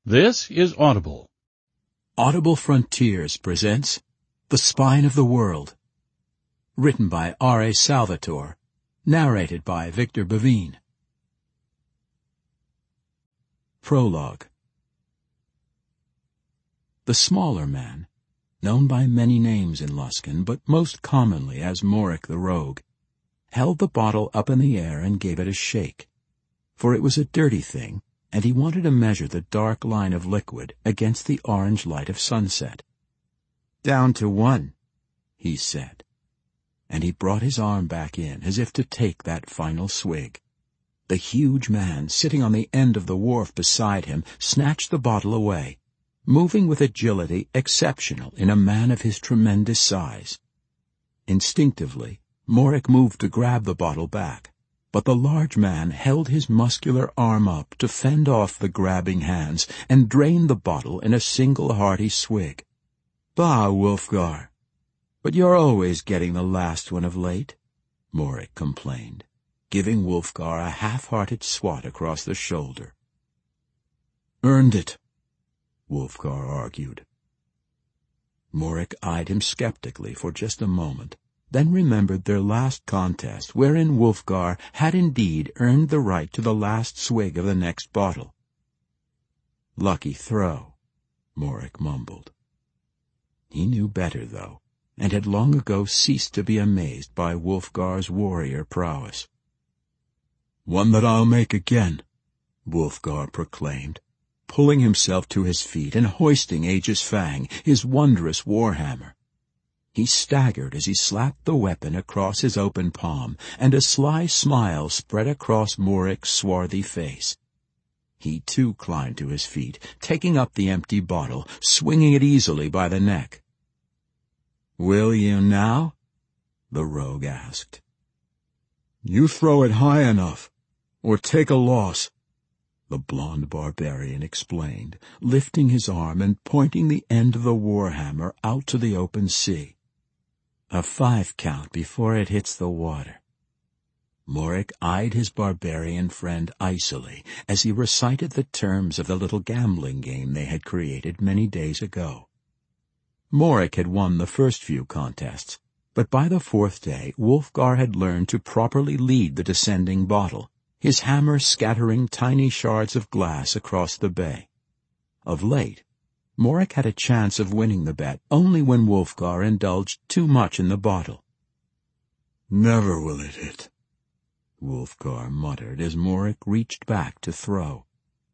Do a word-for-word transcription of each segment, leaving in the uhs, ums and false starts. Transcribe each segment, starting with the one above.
This is Audible. Audible Frontiers presents The Spine of the World. Written by R A Salvatore. Narrated by Victor Bavine. Prologue. The smaller man, known by many names in Luskan, but most commonly as Morik the Rogue, held the bottle up in the air and gave it a shake, for it was a dirty thing, and he wanted to measure the dark line of liquid against the orange light of sunset. "Down to one," he said, and he brought his arm back in as if to take that final swig. The huge man sitting on the end of the wharf beside him snatched the bottle away, moving with agility exceptional in a man of his tremendous size. Instinctively, Morik moved to grab the bottle back, but the large man held his muscular arm up to fend off the grabbing hands and drained the bottle in a single hearty swig. "Bah, Wulfgar, but you're always getting the last one of late," Morik complained, giving Wulfgar a half-hearted swat across the shoulder. "Earned it," Wulfgar argued. Morik eyed him skeptically for just a moment, then remembered their last contest, wherein Wulfgar had indeed earned the right to the last swig of the next bottle. "Lucky throw," Morik mumbled. He knew better, though, and had long ago ceased to be amazed by Wulfgar's warrior prowess. "One that I'll make again," Wulfgar proclaimed, pulling himself to his feet and hoisting Aegis Fang, his wondrous warhammer. He staggered as he slapped the weapon across his open palm, and a sly smile spread across Morik's swarthy face. He too climbed to his feet, taking up the empty bottle, swinging it easily by the neck. "Will you now?" the rogue asked. "You throw it high enough, or take a loss," the blond barbarian explained, lifting his arm and pointing the end of the warhammer out to the open sea. "A five count before it hits the water." Morik eyed his barbarian friend icily as he recited the terms of the little gambling game they had created many days ago. Morik had won the first few contests, but by the fourth day Wulfgar had learned to properly lead the descending bottle, his hammer scattering tiny shards of glass across the bay. Of late, Morik had a chance of winning the bet only when Wulfgar indulged too much in the bottle. "Never will it hit," Wulfgar muttered as Morik reached back to throw.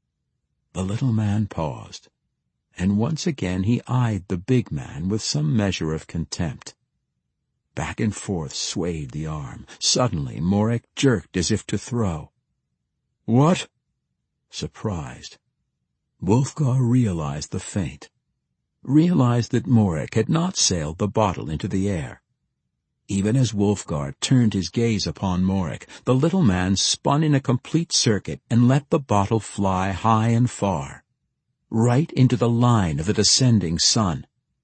The little man paused, and once again he eyed the big man with some measure of contempt. Back and forth swayed the arm. Suddenly Morik jerked as if to throw. "What?" Surprised, Wulfgar realized the feint, realized that Morik had not sailed the bottle into the air. Even as Wulfgar turned his gaze upon Morik, the little man spun in a complete circuit and let the bottle fly high and far, right into the line of the descending sun.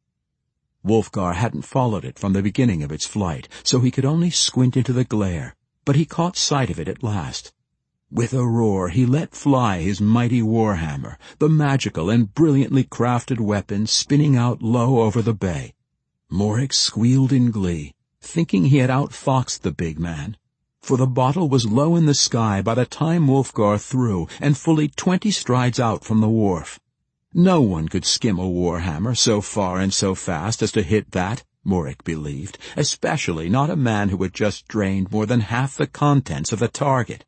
Wulfgar hadn't followed it from the beginning of its flight, so he could only squint into the glare, but he caught sight of it at last. With a roar he let fly his mighty warhammer, the magical and brilliantly crafted weapon spinning out low over the bay. Morik squealed in glee, thinking he had outfoxed the big man, for the bottle was low in the sky by the time Wulfgar threw and fully twenty strides out from the wharf. No one could skim a warhammer so far and so fast as to hit that, Morik believed, especially not a man who had just drained more than half the contents of the target.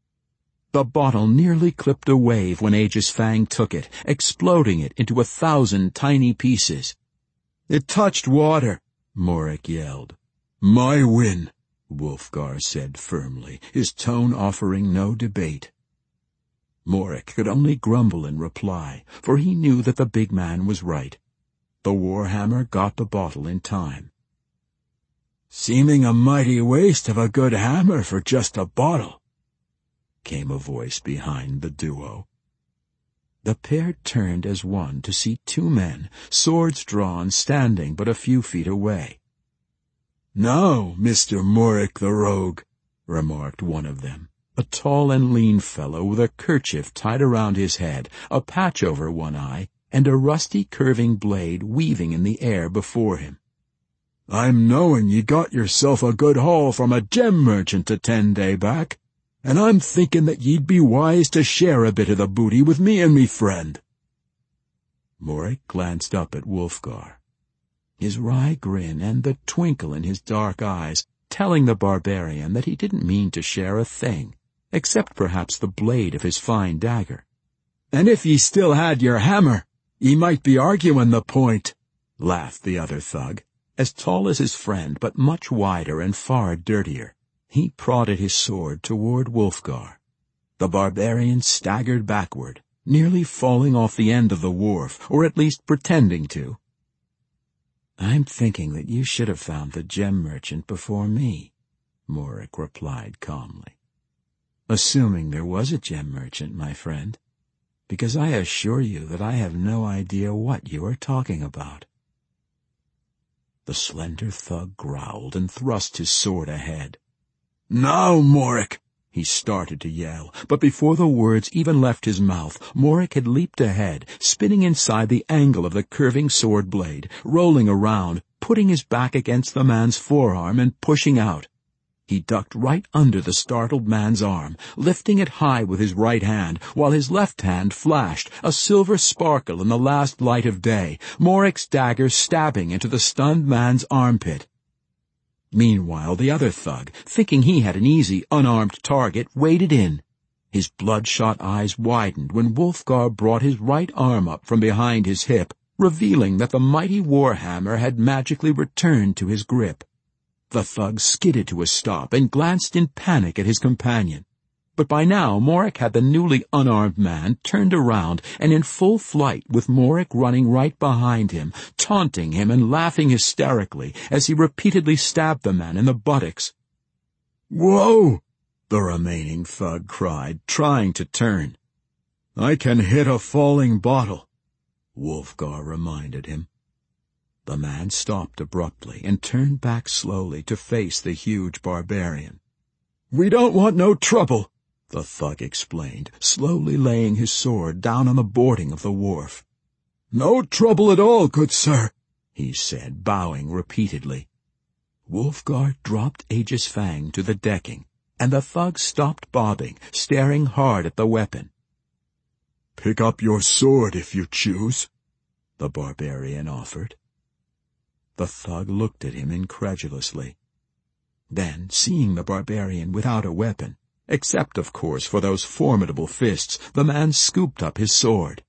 The bottle nearly clipped a wave when Aegis Fang took it, exploding it into a thousand tiny pieces. "It touched water," Morik yelled. "My win," Wulfgar said firmly, his tone offering no debate. Morik could only grumble in reply, for he knew that the big man was right. The warhammer got the bottle in time. "Seeming a mighty waste of a good hammer for just a bottle," came a voice behind the duo. The pair turned as one to see two men, swords drawn, standing but a few feet away. "Now, Mister Morik the Rogue," remarked one of them, a tall and lean fellow with a kerchief tied around his head, a patch over one eye, and a rusty curving blade weaving in the air before him. "I'm knowing ye got yourself a good haul from a gem merchant a ten day back, and I'm thinking that ye'd be wise to share a bit of the booty with me and me friend." Morik glanced up at Wulfgar, his wry grin and the twinkle in his dark eyes telling the barbarian that he didn't mean to share a thing, except perhaps the blade of his fine dagger. "And if ye still had your hammer, ye might be arguing the point," laughed the other thug, as tall as his friend but much wider and far dirtier. He prodded his sword toward Wulfgar. The barbarian staggered backward, nearly falling off the end of the wharf, or at least pretending to. "I'm thinking that you should have found the gem merchant before me," Morik replied calmly. "Assuming there was a gem merchant, my friend, because I assure you that I have no idea what you are talking about." The slender thug growled and thrust his sword ahead. "Now, Morik!" he started to yell, but before the words even left his mouth, Morik had leaped ahead, spinning inside the angle of the curving sword blade, rolling around, putting his back against the man's forearm and pushing out. He ducked right under the startled man's arm, lifting it high with his right hand, while his left hand flashed, a silver sparkle in the last light of day, Morik's dagger stabbing into the stunned man's armpit. Meanwhile, the other thug, thinking he had an easy, unarmed target, waded in. His bloodshot eyes widened when Wulfgar brought his right arm up from behind his hip, revealing that the mighty warhammer had magically returned to his grip. The thug skidded to a stop and glanced in panic at his companion. But by now Morik had the newly unarmed man turned around and in full flight, with Morik running right behind him, taunting him and laughing hysterically as he repeatedly stabbed the man in the buttocks. "Whoa!" the remaining thug cried, trying to turn. "I can hit a falling bottle," Wulfgar reminded him. The man stopped abruptly and turned back slowly to face the huge barbarian. "We don't want no trouble," the thug explained, slowly laying his sword down on the boarding of the wharf. "No trouble at all, good sir," he said, bowing repeatedly. Wulfgar dropped Aegis Fang to the decking, and the thug stopped bobbing, staring hard at the weapon. "Pick up your sword if you choose," the barbarian offered. The thug looked at him incredulously. Then, seeing the barbarian without a weapon, except, of course, for those formidable fists, the man scooped up his sword.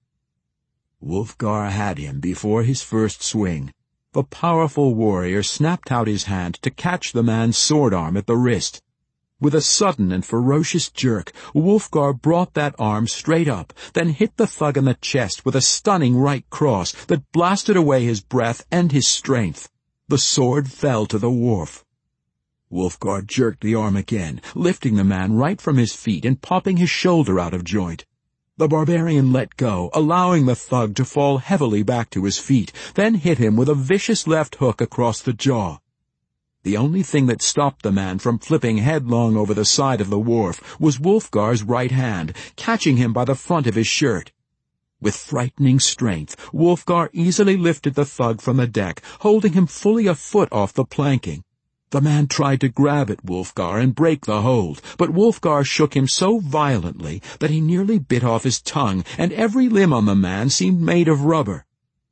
Wulfgar had him before his first swing. The powerful warrior snapped out his hand to catch the man's sword arm at the wrist. With a sudden and ferocious jerk, Wulfgar brought that arm straight up, then hit the thug in the chest with a stunning right cross that blasted away his breath and his strength. The sword fell to the wharf. Wulfgar jerked the arm again, lifting the man right from his feet and popping his shoulder out of joint. The barbarian let go, allowing the thug to fall heavily back to his feet, then hit him with a vicious left hook across the jaw. The only thing that stopped the man from flipping headlong over the side of the wharf was Wulfgar's right hand, catching him by the front of his shirt. With frightening strength, Wulfgar easily lifted the thug from the deck, holding him fully a foot off the planking. The man tried to grab at Wulfgar and break the hold, but Wulfgar shook him so violently that he nearly bit off his tongue, and every limb on the man seemed made of rubber.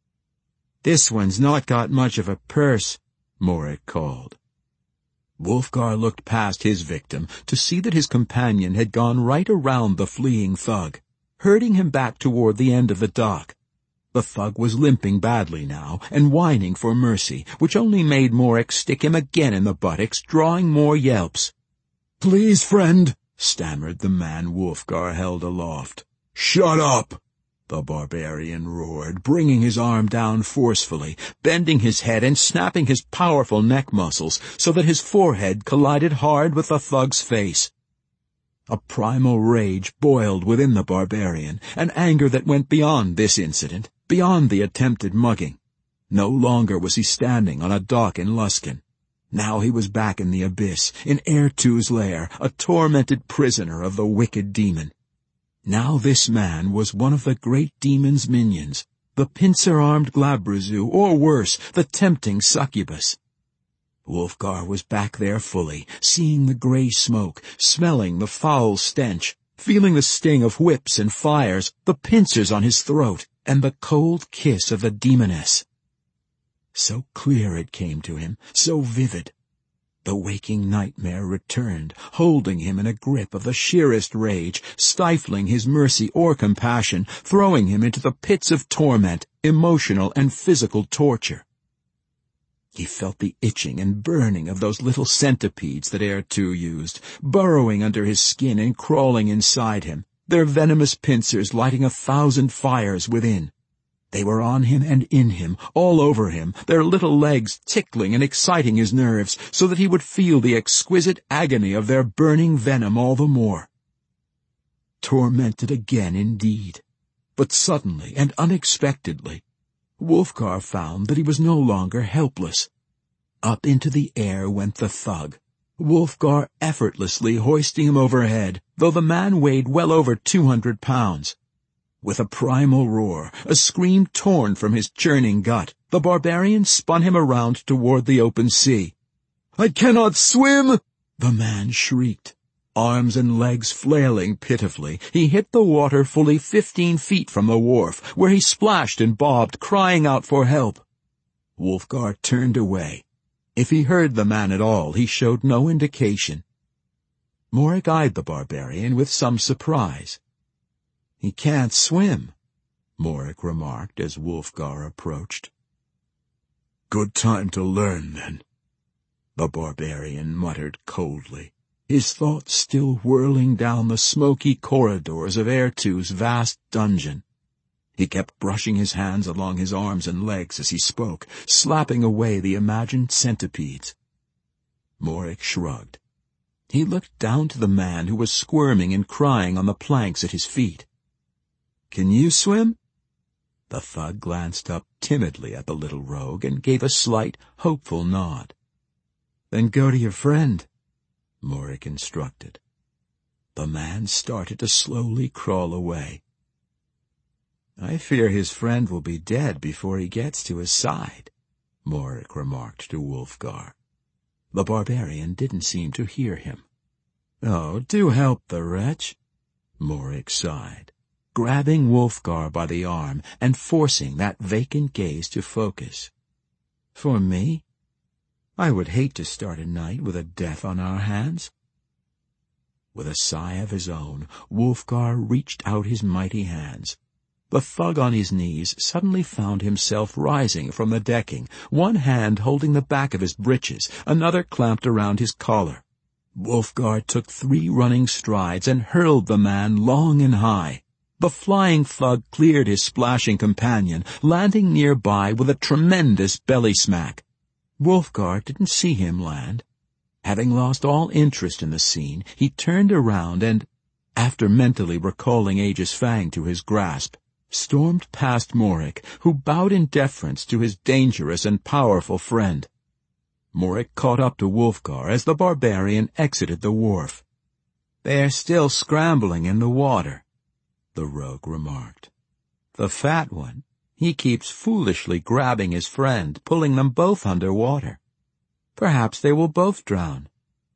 "This one's not got much of a purse," Morik called. Wulfgar looked past his victim to see that his companion had gone right around the fleeing thug, herding him back toward the end of the dock. The thug was limping badly now and whining for mercy, which only made Morik stick him again in the buttocks, drawing more yelps. "Please, friend," stammered the man Wulfgar held aloft. "Shut up!" the barbarian roared, bringing his arm down forcefully, bending his head and snapping his powerful neck muscles so that his forehead collided hard with the thug's face. A primal rage boiled within the barbarian, an anger that went beyond this incident, beyond the attempted mugging. No longer was he standing on a dock in Luskan. Now he was back in the abyss, in Ertu's lair, a tormented prisoner of the wicked demon. Now this man was one of the great demon's minions, the pincer-armed Glabrezu, or worse, the tempting succubus. Wulfgar was back there fully, seeing the grey smoke, smelling the foul stench, feeling the sting of whips and fires, the pincers on his throat, and the cold kiss of the demoness. So clear it came to him, so vivid. The waking nightmare returned, holding him in a grip of the sheerest rage, stifling his mercy or compassion, throwing him into the pits of torment, emotional and physical torture. He felt the itching and burning of those little centipedes that Ertu used, burrowing under his skin and crawling inside him, their venomous pincers lighting a thousand fires within. They were on him and in him, all over him, their little legs tickling and exciting his nerves, so that he would feel the exquisite agony of their burning venom all the more. Tormented again indeed. But suddenly and unexpectedly, Wulfgar found that he was no longer helpless. Up into the air went the thug, Wulfgar effortlessly hoisting him overhead, though the man weighed well over two hundred pounds. With a primal roar, a scream torn from his churning gut, the barbarian spun him around toward the open sea. "I cannot swim!" the man shrieked. Arms and legs flailing pitifully, he hit the water fully fifteen feet from the wharf, where he splashed and bobbed, crying out for help. Wulfgar turned away. If he heard the man at all, he showed no indication. Morik eyed the barbarian with some surprise. "He can't swim," Morik remarked as Wulfgar approached. "Good time to learn, then," the barbarian muttered coldly, his thoughts still whirling down the smoky corridors of Ertu's vast dungeon. He kept brushing his hands along his arms and legs as he spoke, slapping away the imagined centipedes. Morik shrugged. He looked down to the man who was squirming and crying on the planks at his feet. "Can you swim?" The thug glanced up timidly at the little rogue and gave a slight, hopeful nod. "Then go to your friend," Morik instructed. The man started to slowly crawl away. "I fear his friend will be dead before he gets to his side," Morik remarked to Wulfgar. The barbarian didn't seem to hear him. "Oh, do help the wretch," Morik sighed, grabbing Wulfgar by the arm and forcing that vacant gaze to focus. "For me? I would hate to start a night with a death on our hands." With a sigh of his own, Wulfgar reached out his mighty hands. The thug on his knees suddenly found himself rising from the decking, one hand holding the back of his breeches, another clamped around his collar. Wulfgar took three running strides and hurled the man long and high. The flying thug cleared his splashing companion, landing nearby with a tremendous belly smack. Wulfgar didn't see him land. Having lost all interest in the scene, he turned around and, after mentally recalling Aegis Fang to his grasp, stormed past Morik, who bowed in deference to his dangerous and powerful friend. Morik caught up to Wulfgar as the barbarian exited the wharf. "They are still scrambling in the water," the rogue remarked. "The fat one, he keeps foolishly grabbing his friend, pulling them both under water. Perhaps they will both drown."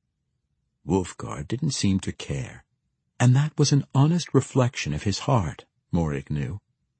Wulfgar didn't seem to care, and that was an honest reflection of his heart, Morik knew.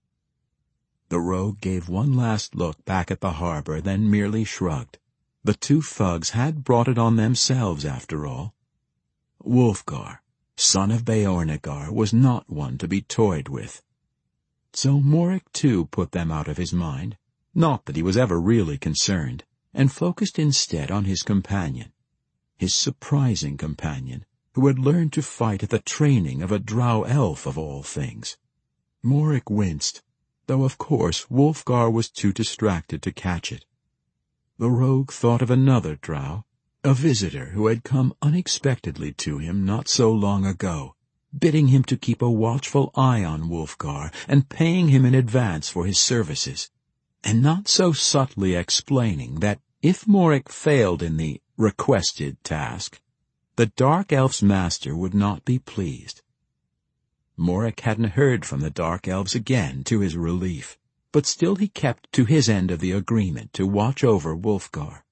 The rogue gave one last look back at the harbor, then merely shrugged. The two thugs had brought it on themselves, after all. Wulfgar, son of Beornigar, was not one to be toyed with. So Morik too put them out of his mind, not that he was ever really concerned, and focused instead on his companion, his surprising companion, who had learned to fight at the training of a drow elf of all things. Morik winced, though of course Wulfgar was too distracted to catch it. The rogue thought of another drow, a visitor who had come unexpectedly to him not so long ago, bidding him to keep a watchful eye on Wulfgar and paying him in advance for his services, and not so subtly explaining that If Morek failed in the requested task, the Dark Elf's master would not be pleased. Morek hadn't heard from the Dark Elves again, to his relief, but still he kept to his end of the agreement to watch over Wulfgar.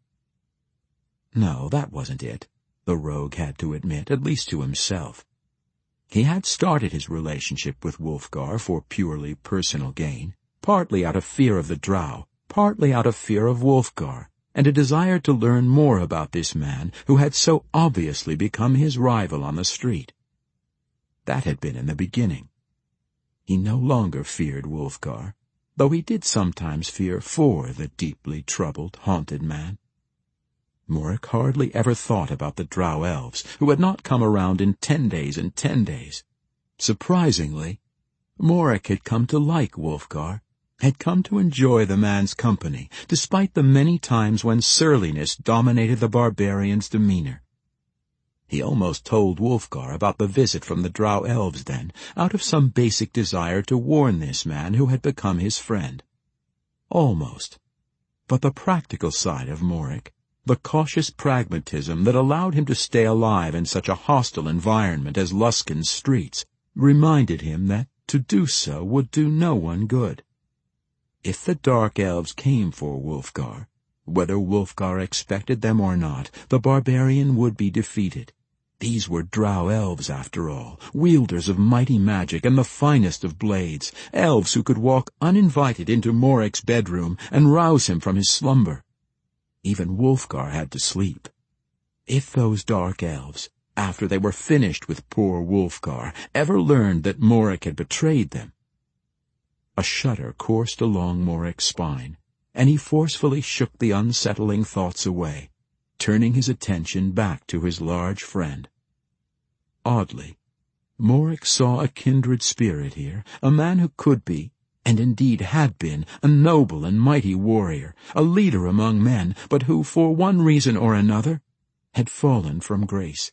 No, that wasn't it, the rogue had to admit, at least to himself. He had started his relationship with Wulfgar for purely personal gain, partly out of fear of the Drow, partly out of fear of Wulfgar, and a desire to learn more about this man who had so obviously become his rival on the street. That had been in the beginning. He no longer feared Wulfgar, though he did sometimes fear for the deeply troubled, haunted man. Morek hardly ever thought about the Drow elves, who had not come around in ten days and ten days. Surprisingly, Morek had come to like Wulfgar, had come to enjoy the man's company, despite the many times when surliness dominated the barbarian's demeanor. He almost told Wulfgar about the visit from the Drow elves then, out of some basic desire to warn this man who had become his friend. Almost. But the practical side of Morek, the cautious pragmatism that allowed him to stay alive in such a hostile environment as Luskan's streets, reminded him that to do so would do no one good. If the Dark Elves came for Wulfgar, whether Wulfgar expected them or not, the barbarian would be defeated. These were Drow elves, after all, wielders of mighty magic and the finest of blades, elves who could walk uninvited into Morek's bedroom and rouse him from his slumber. Even Wulfgar had to sleep. If those Dark Elves, after they were finished with poor Wulfgar, ever learned that Morek had betrayed them— A shudder coursed along Morek's spine, and he forcefully shook the unsettling thoughts away, turning his attention back to his large friend. Oddly, Morek saw a kindred spirit here, a man who could be, and indeed had been, a noble and mighty warrior, a leader among men, but who, for one reason or another, had fallen from grace.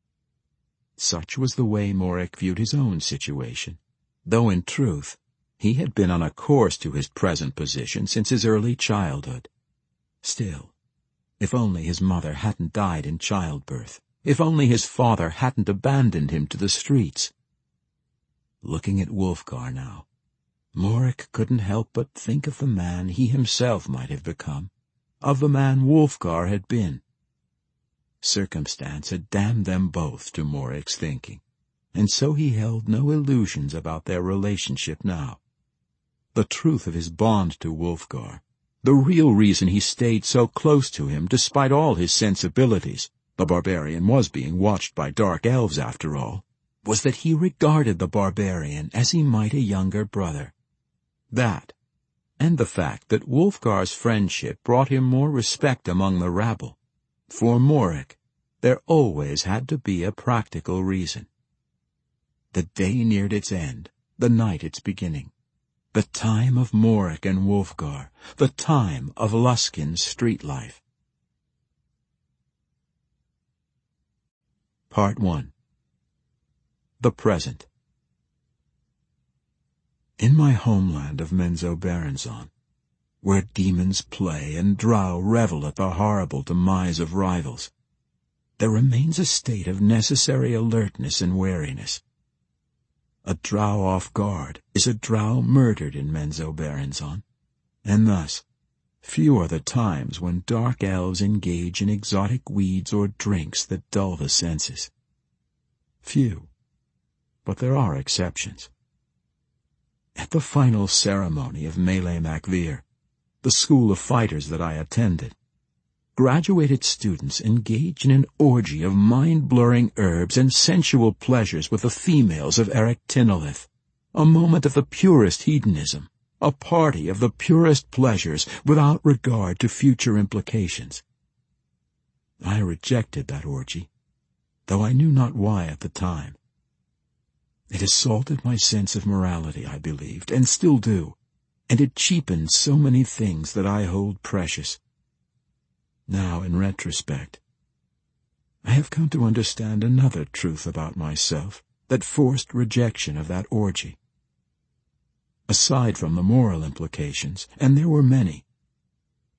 Such was the way Morek viewed his own situation, though in truth he had been on a course to his present position since his early childhood. Still, if only his mother hadn't died in childbirth, if only his father hadn't abandoned him to the streets. Looking at Wulfgar now, Morek couldn't help but think of the man he himself might have become, of the man Wulfgar had been. Circumstance had damned them both to Morek's thinking, and so he held no illusions about their relationship now. The truth of his bond to Wulfgar, the real reason he stayed so close to him despite all his sensibilities — the barbarian was being watched by Dark Elves after all — was that he regarded the barbarian as he might a younger brother. That, and the fact that Wulfgar's friendship brought him more respect among the rabble. For Morek, there always had to be a practical reason. The day neared its end, the night its beginning. The time of Morek and Wulfgar, the time of Luskan's street life. Part one. The Present. In my homeland of Menzoberranzan, where demons play and drow revel at the horrible demise of rivals, there remains a state of necessary alertness and wariness. A drow off guard is a drow murdered in Menzoberranzan, and thus few are the times when Dark Elves engage in exotic weeds or drinks that dull the senses. Few, but there are exceptions. At the final ceremony of Mele Macvir, the school of fighters that I attended, graduated students engage in an orgy of mind-blurring herbs and sensual pleasures with the females of Erech Tynolith, a moment of the purest hedonism, a party of the purest pleasures without regard to future implications. I rejected that orgy, though I knew not why at the time. It assaulted my sense of morality, I believed, and still do, and it cheapened so many things that I hold precious. Now, in retrospect, I have come to understand another truth about myself that forced rejection of that orgy. Aside from the moral implications, and there were many,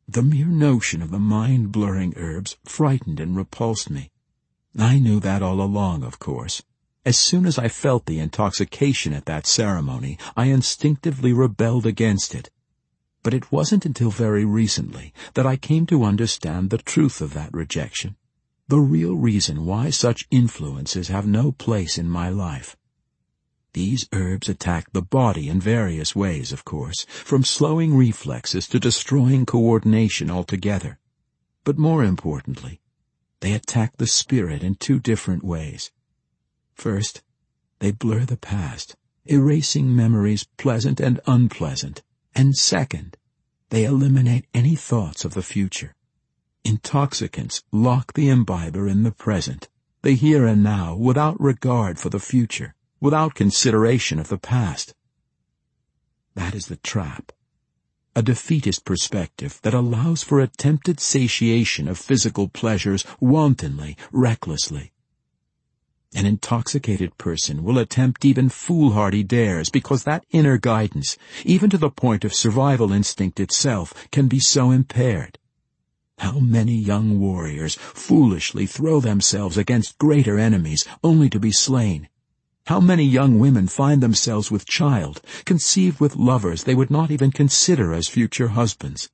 The mere notion of the mind-blurring herbs frightened and repulsed me. I knew that all along, of course. As soon as I felt the intoxication at that ceremony, I instinctively rebelled against it. But it wasn't until very recently that I came to understand the truth of that rejection, the real reason why such influences have no place in my life. These herbs attack the body in various ways, of course, from slowing reflexes to destroying coordination altogether. But more importantly, they attack the spirit in two different ways. First, they blur the past, erasing memories pleasant and unpleasant. And second, they eliminate any thoughts of the future. Intoxicants lock the imbiber in the present, the here and now, without regard for the future, without consideration of the past. That is the trap. A defeatist perspective that allows for attempted satiation of physical pleasures wantonly, recklessly. An intoxicated person will attempt even foolhardy dares because that inner guidance, even to the point of survival instinct itself, can be so impaired. How many young warriors foolishly throw themselves against greater enemies only to be slain? How many young women find themselves with child, conceived with lovers they would not even consider as future husbands?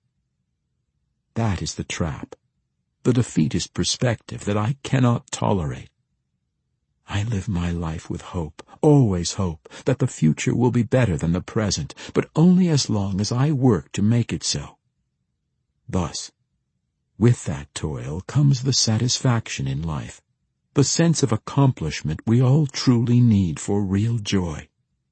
That is the trap, the defeatist perspective that I cannot tolerate. I live my life with hope, always hope, that the future will be better than the present, but only as long as I work to make it so. Thus, with that toil comes the satisfaction in life, the sense of accomplishment we all truly need for real joy.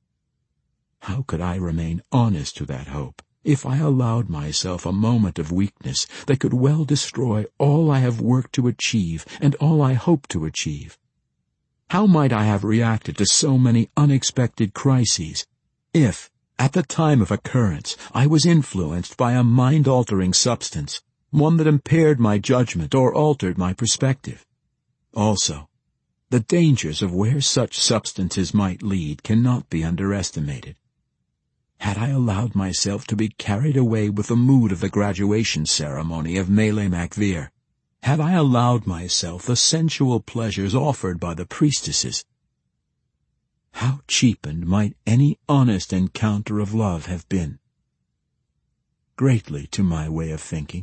How could I remain honest to that hope if I allowed myself a moment of weakness that could well destroy all I have worked to achieve and all I hope to achieve? How might I have reacted to so many unexpected crises if, at the time of occurrence, I was influenced by a mind-altering substance, one that impaired my judgment or altered my perspective? Also, the dangers of where such substances might lead cannot be underestimated. Had I allowed myself to be carried away with the mood of the graduation ceremony of Mele Macvir, had I allowed myself the sensual pleasures offered by the priestesses, how cheapened might any honest encounter of love have been? Greatly to my way of thinking.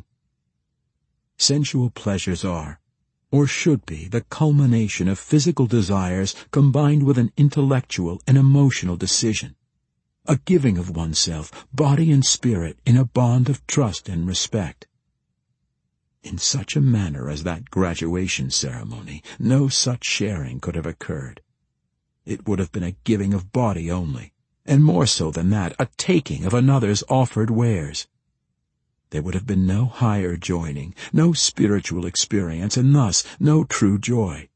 Sensual pleasures are, or should be, the culmination of physical desires combined with an intellectual and emotional decision, a giving of oneself, body and spirit, in a bond of trust and respect. In such a manner as that graduation ceremony, no such sharing could have occurred. It would have been a giving of body only, and more so than that, a taking of another's offered wares. There would have been no higher joining, no spiritual experience, and thus no true joy.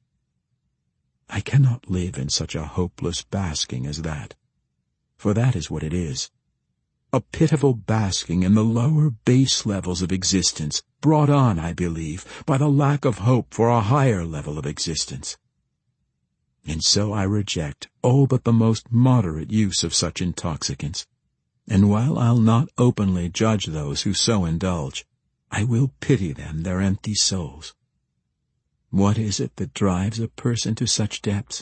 I cannot live in such a hopeless basking as that, for that is what it is. A pitiful basking in the lower base levels of existence, brought on, I believe, by the lack of hope for a higher level of existence. And so I reject all but the most moderate use of such intoxicants. And while I'll not openly judge those who so indulge, I will pity them, their empty souls. What is it that drives a person to such depths?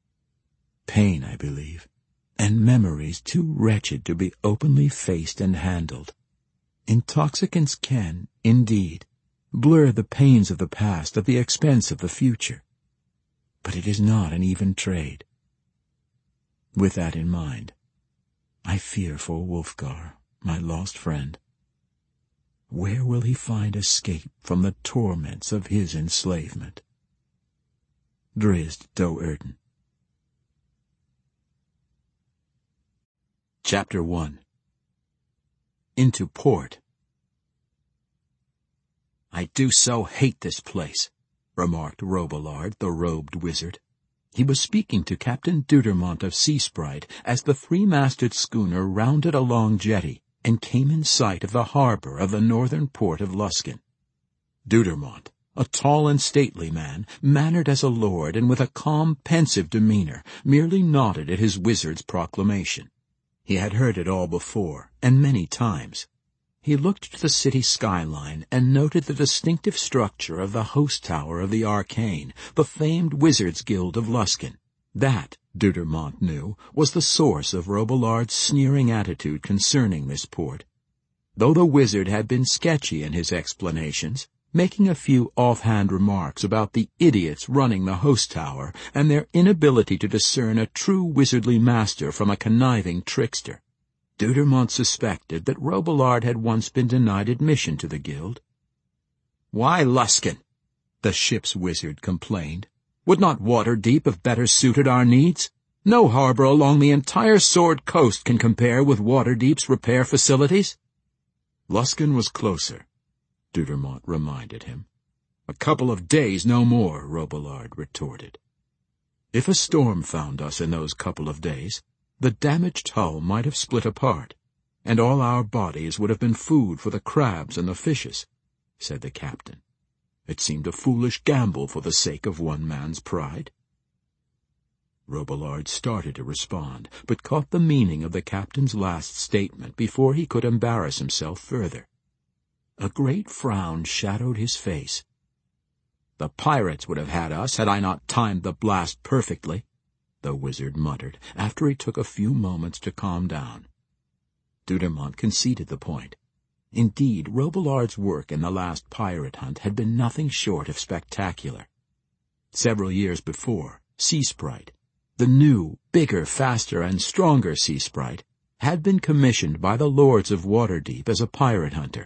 Pain, I believe, and memories too wretched to be openly faced and handled. Intoxicants can, indeed, blur the pains of the past at the expense of the future. But it is not an even trade. With that in mind, I fear for Wulfgar, my lost friend. Where will he find escape from the torments of his enslavement? Drizzt Do'Urden. Chapter one. Into Port. "I do so hate this place," remarked Robillard, the robed wizard. He was speaking to Captain Dudermont of Seasprite as the three-masted schooner rounded a long jetty and came in sight of the harbor of the northern port of Luskan. Dudermont, a tall and stately man, mannered as a lord and with a calm, pensive demeanor, merely nodded at his wizard's proclamation. He had heard it all before, and many times. He looked to the city skyline and noted the distinctive structure of the host tower of the Arcane, the famed Wizards' Guild of Luskan. That, Dudermont knew, was the source of Robillard's sneering attitude concerning this port. Though the wizard had been sketchy in his explanations, making a few offhand remarks about the idiots running the host tower and their inability to discern a true wizardly master from a conniving trickster, Dudermont suspected that Robillard had once been denied admission to the guild. "Why Luskan?" the ship's wizard complained. "Would not Waterdeep have better suited our needs? No harbor along the entire Sword Coast can compare with Waterdeep's repair facilities." "Luskan was closer," Dudermont reminded him. "A couple of days, no more," Robillard retorted. "If a storm found us in those couple of days, the damaged hull might have split apart, and all our bodies would have been food for the crabs and the fishes," said the captain. "It seemed a foolish gamble for the sake of one man's pride." Robillard started to respond, but caught the meaning of the captain's last statement before he could embarrass himself further. A great frown shadowed his face. "The pirates would have had us had I not timed the blast perfectly," the wizard muttered, after he took a few moments to calm down. Dudermont conceded the point. Indeed, Robillard's work in the last pirate hunt had been nothing short of spectacular. Several years before, Sea Sprite, the new, bigger, faster, and stronger Sea Sprite, had been commissioned by the lords of Waterdeep as a pirate hunter.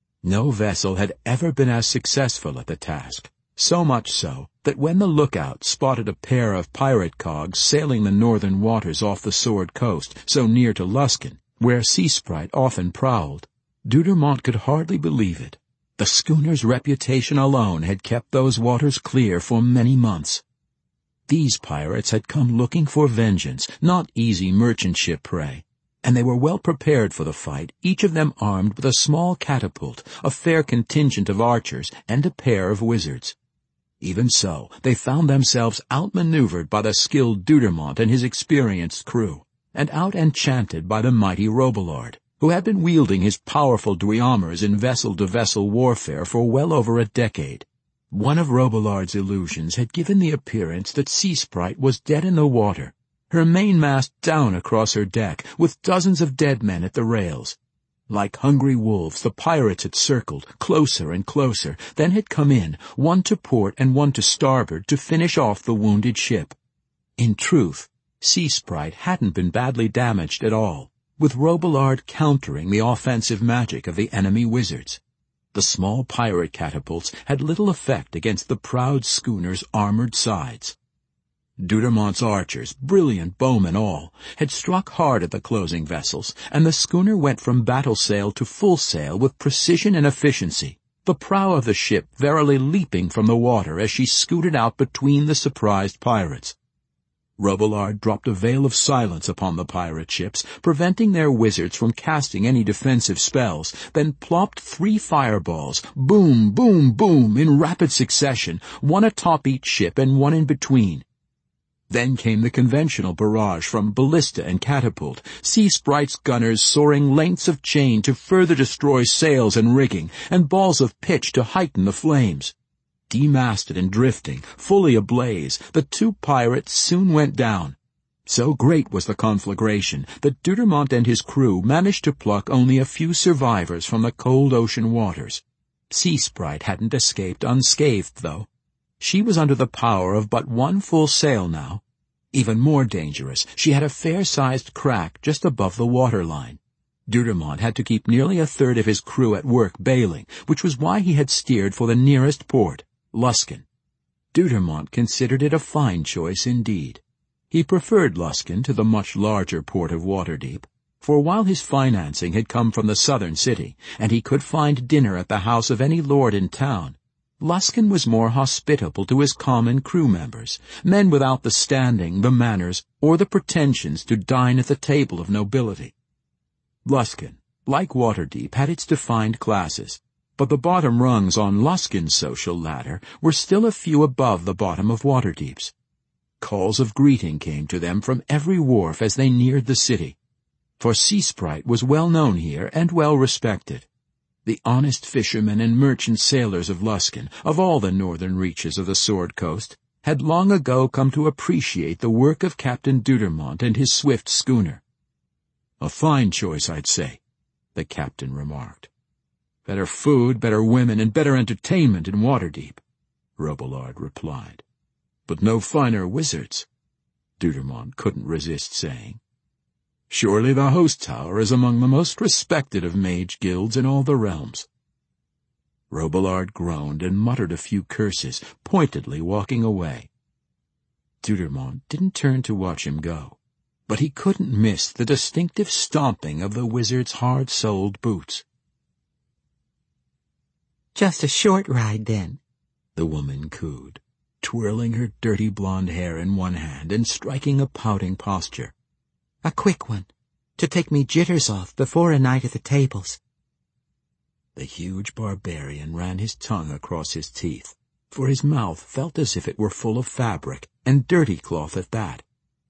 No vessel had ever been as successful at the task, so much so that when the lookout spotted a pair of pirate cogs sailing the northern waters off the Sword Coast so near to Luskan, where Sea Sprite often prowled, Dudermont could hardly believe it. The schooner's reputation alone had kept those waters clear for many months. These pirates had come looking for vengeance, not easy merchant ship prey, and they were well prepared for the fight, each of them armed with a small catapult, a fair contingent of archers, and a pair of wizards. Even so, they found themselves outmaneuvered by the skilled Dudermont and his experienced crew, and out-enchanted by the mighty Robillard, who had been wielding his powerful duiamers in vessel-to-vessel warfare for well over a decade. One of Robillard's illusions had given the appearance that Sea Sprite was dead in the water, her mainmast down across her deck, with dozens of dead men at the rails. Like hungry wolves, the pirates had circled, closer and closer, then had come in, one to port and one to starboard, to finish off the wounded ship. In truth, Sea Sprite hadn't been badly damaged at all, with Robillard countering the offensive magic of the enemy wizards. The small pirate catapults had little effect against the proud schooner's armored sides. Dudermont's archers, brilliant bowmen all, had struck hard at the closing vessels, and the schooner went from battle sail to full sail with precision and efficiency, the prow of the ship verily leaping from the water as she scooted out between the surprised pirates. Robillard dropped a veil of silence upon the pirate ships, preventing their wizards from casting any defensive spells, then plopped three fireballs, boom, boom, boom, in rapid succession, one atop each ship and one in between. Then came the conventional barrage from ballista and catapult, Sea Sprite's gunners soaring lengths of chain to further destroy sails and rigging, and balls of pitch to heighten the flames. Demasted and drifting, fully ablaze, the two pirates soon went down. So great was the conflagration that Dudermont and his crew managed to pluck only a few survivors from the cold ocean waters. Sea Sprite hadn't escaped unscathed, though. She was under the power of but one full sail now. Even more dangerous, she had a fair-sized crack just above the waterline. Dudermont had to keep nearly a third of his crew at work bailing, which was why he had steered for the nearest port, Luskan. Dudermont considered it a fine choice indeed. He preferred Luskan to the much larger port of Waterdeep, for while his financing had come from the southern city, and he could find dinner at the house of any lord in town, Luskan was more hospitable to his common crew members, men without the standing, the manners, or the pretensions to dine at the table of nobility. Luskan, like Waterdeep, had its defined classes, but the bottom rungs on Luskan's social ladder were still a few above the bottom of Waterdeep's. Calls of greeting came to them from every wharf as they neared the city, for Sea Sprite was well known here and well respected, The honest fishermen and merchant sailors of Luskan, of all the northern reaches of the Sword Coast, had long ago come to appreciate the work of Captain Dudermont and his swift schooner. "A fine choice, I'd say," the captain remarked. "Better food, better women, and better entertainment in Waterdeep," Robillard replied. "But no finer wizards," Dudermont couldn't resist saying. "Surely the Host Tower is among the most respected of mage guilds in all the realms." Robillard groaned and muttered a few curses, pointedly walking away. Dudermont didn't turn to watch him go, but he couldn't miss the distinctive stomping of the wizard's hard-soled boots. "Just a short ride, then," the woman cooed, twirling her dirty blonde hair in one hand and striking a pouting posture. "A quick one, to take me jitters off before a night at the tables." The huge barbarian ran his tongue across his teeth, for his mouth felt as if it were full of fabric, and dirty cloth at that.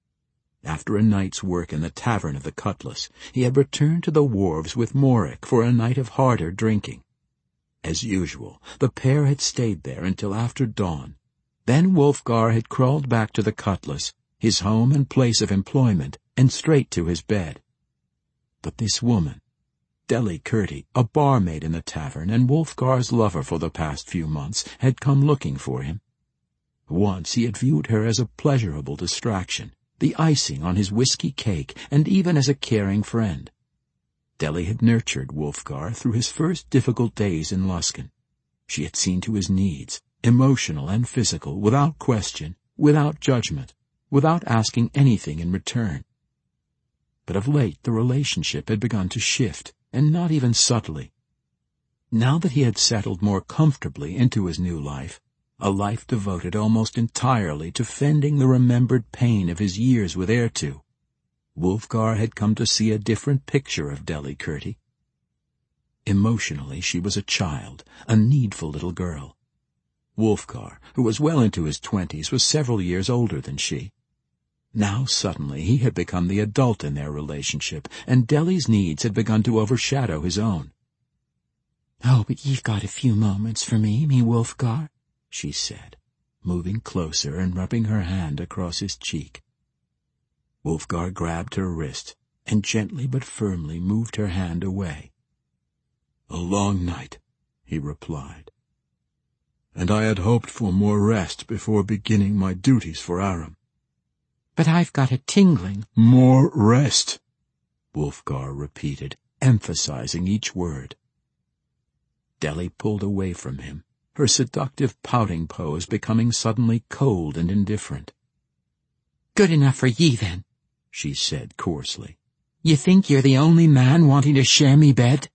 After a night's work in the tavern of the Cutlass, he had returned to the wharves with Morik for a night of harder drinking. As usual, the pair had stayed there until after dawn. Then Wulfgar had crawled back to the Cutlass, his home and place of employment, and straight to his bed. But this woman, Delly Curty, a barmaid in the tavern and Wulfgar's lover for the past few months, had come looking for him. Once he had viewed her as a pleasurable distraction, the icing on his whiskey cake, and even as a caring friend. Delly had nurtured Wulfgar through his first difficult days in Luskan. She had seen to his needs, emotional and physical, without question, without judgment, without asking anything in return. But of late the relationship had begun to shift, and not even subtly. Now that he had settled more comfortably into his new life, a life devoted almost entirely to fending the remembered pain of his years with Errtu, Wulfgar had come to see a different picture of Delly Curty. Emotionally, she was a child, a needful little girl. Wulfgar, who was well into his twenties, was several years older than she. Now suddenly he had become the adult in their relationship, and Delly's needs had begun to overshadow his own. "Oh, but you've got a few moments for me, me Wulfgar," she said, moving closer and rubbing her hand across his cheek. Wulfgar grabbed her wrist and gently but firmly moved her hand away. "A long night," he replied, "and I had hoped for more rest before beginning my duties for Aram." "But I've got a tingling—" "More rest," Wulfgar repeated, emphasizing each word. Delly pulled away from him, her seductive pouting pose becoming suddenly cold and indifferent. "Good enough for ye, then," she said coarsely. "You think you're the only man wanting to share me bed?"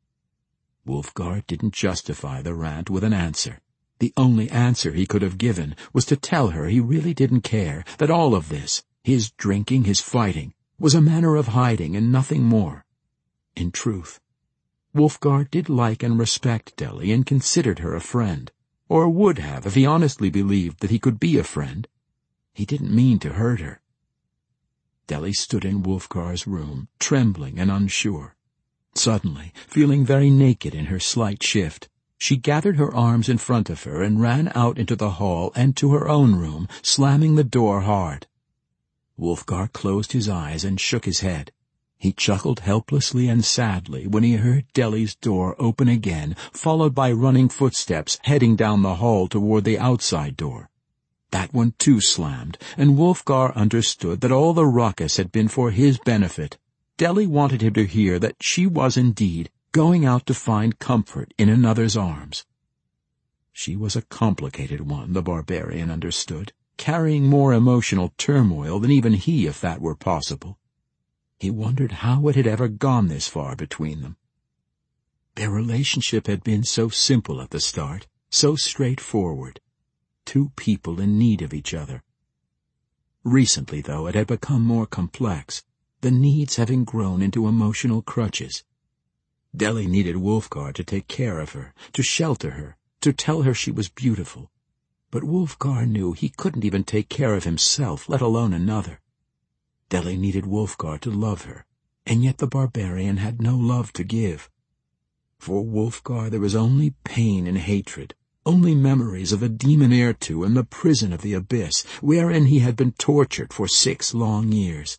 Wulfgar didn't justify the rant with an answer. The only answer he could have given was to tell her he really didn't care, that all of this, his drinking, his fighting, was a manner of hiding and nothing more. In truth, Wulfgar did like and respect Delly and considered her a friend, or would have if he honestly believed that he could be a friend. He didn't mean to hurt her. Delly stood in Wulfgar's room, trembling and unsure. Suddenly, feeling very naked in her slight shift, she gathered her arms in front of her and ran out into the hall and to her own room, slamming the door hard. Wulfgar closed his eyes and shook his head. He chuckled helplessly and sadly when he heard Delly's door open again, followed by running footsteps heading down the hall toward the outside door. That one too slammed, and Wulfgar understood that all the ruckus had been for his benefit. Delly wanted him to hear that she was indeed going out to find comfort in another's arms. She was a complicated one, the barbarian understood, carrying more emotional turmoil than even he, if that were possible. He wondered how it had ever gone this far between them. Their relationship had been so simple at the start, so straightforward. Two people in need of each other. Recently, though, it had become more complex, the needs having grown into emotional crutches. Delly needed Wulfgar to take care of her, to shelter her, to tell her she was beautiful. But Wulfgar knew he couldn't even take care of himself, let alone another. Delly needed Wulfgar to love her, and yet the barbarian had no love to give. For Wulfgar there was only pain and hatred, only memories of the demon Errtu and the prison of the abyss, wherein he had been tortured for six long years.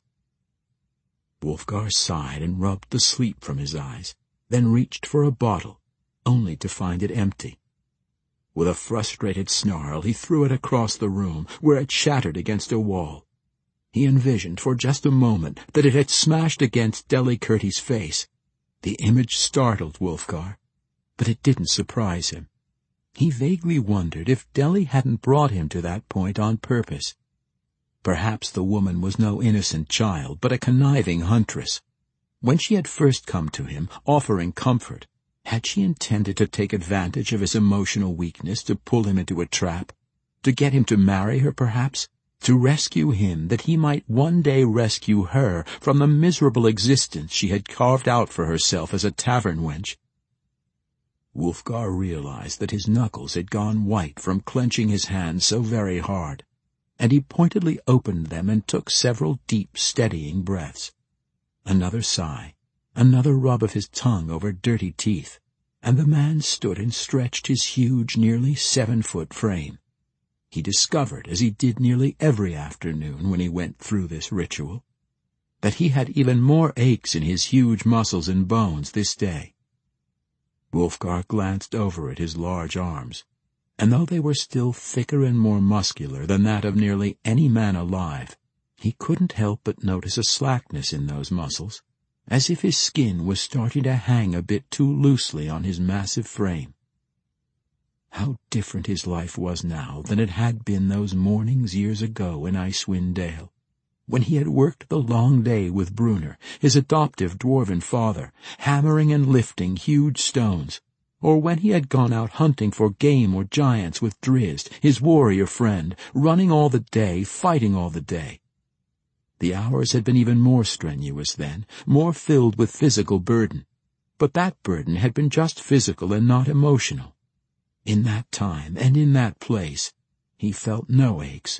Wulfgar sighed and rubbed the sleep from his eyes, then reached for a bottle, only to find it empty. With a frustrated snarl, he threw it across the room, where it shattered against a wall. He envisioned for just a moment that it had smashed against Delicurti's face. The image startled Wulfgar, but it didn't surprise him. He vaguely wondered if Deli hadn't brought him to that point on purpose. Perhaps the woman was no innocent child, but a conniving huntress. When she had first come to him, offering comfort, had she intended to take advantage of his emotional weakness to pull him into a trap? To get him to marry her, perhaps? To rescue him, that he might one day rescue her from the miserable existence she had carved out for herself as a tavern wench? Wulfgar realized that his knuckles had gone white from clenching his hands so very hard, and he pointedly opened them and took several deep, steadying breaths. Another sigh, another rub of his tongue over dirty teeth, and the man stood and stretched his huge, nearly seven-foot frame. He discovered, as he did nearly every afternoon when he went through this ritual, that he had even more aches in his huge muscles and bones this day. Wulfgar glanced over at his large arms, and though they were still thicker and more muscular than that of nearly any man alive, he couldn't help but notice a slackness in those muscles, as if his skin was starting to hang a bit too loosely on his massive frame. How different his life was now than it had been those mornings years ago in Icewind Dale, when he had worked the long day with Brunner, his adoptive dwarven father, hammering and lifting huge stones, or when he had gone out hunting for game or giants with Drizzt, his warrior friend, running all the day, fighting all the day. The hours had been even more strenuous then, more filled with physical burden, but that burden had been just physical and not emotional. In that time and in that place, he felt no aches.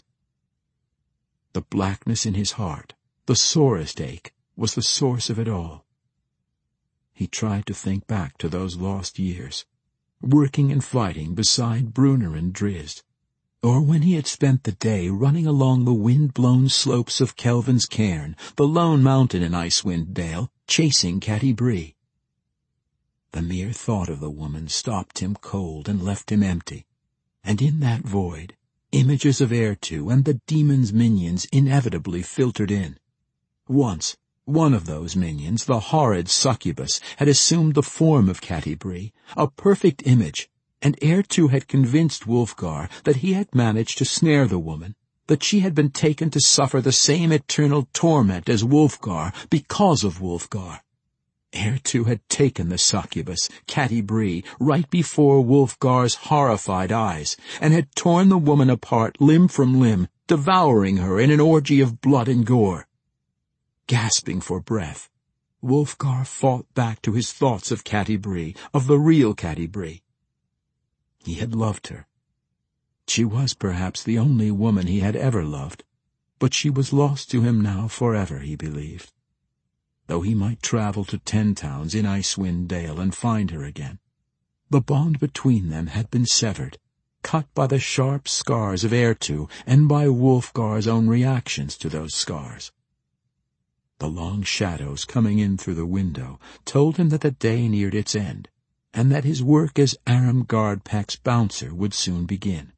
The blackness in his heart, the sorest ache, was the source of it all. He tried to think back to those lost years, working and fighting beside Brunner and Drizzt, or when he had spent the day running along the wind-blown slopes of Kelvin's Cairn, the lone mountain in Icewind Dale, chasing Catti-brie. The mere thought of the woman stopped him cold and left him empty, and in that void, images of Errtu and the demon's minions inevitably filtered in. Once, one of those minions, the horrid succubus, had assumed the form of Catti-brie, a perfect image, and Errtu had convinced Wulfgar that he had managed to snare the woman, that she had been taken to suffer the same eternal torment as Wulfgar because of Wulfgar. Errtu had taken the succubus, Catti-brie, right before Wulfgar's horrified eyes, and had torn the woman apart limb from limb, devouring her in an orgy of blood and gore. Gasping for breath, Wulfgar fought back to his thoughts of Catti-brie, of the real Catti-brie. He had loved her. She was perhaps the only woman he had ever loved, but she was lost to him now forever, he believed. Though he might travel to Ten Towns in Icewind Dale and find her again, the bond between them had been severed, cut by the sharp scars of Errtu and by Wulfgar's own reactions to those scars. The long shadows coming in through the window told him that the day neared its end, and that his work as Aram Gardpack's bouncer would soon begin.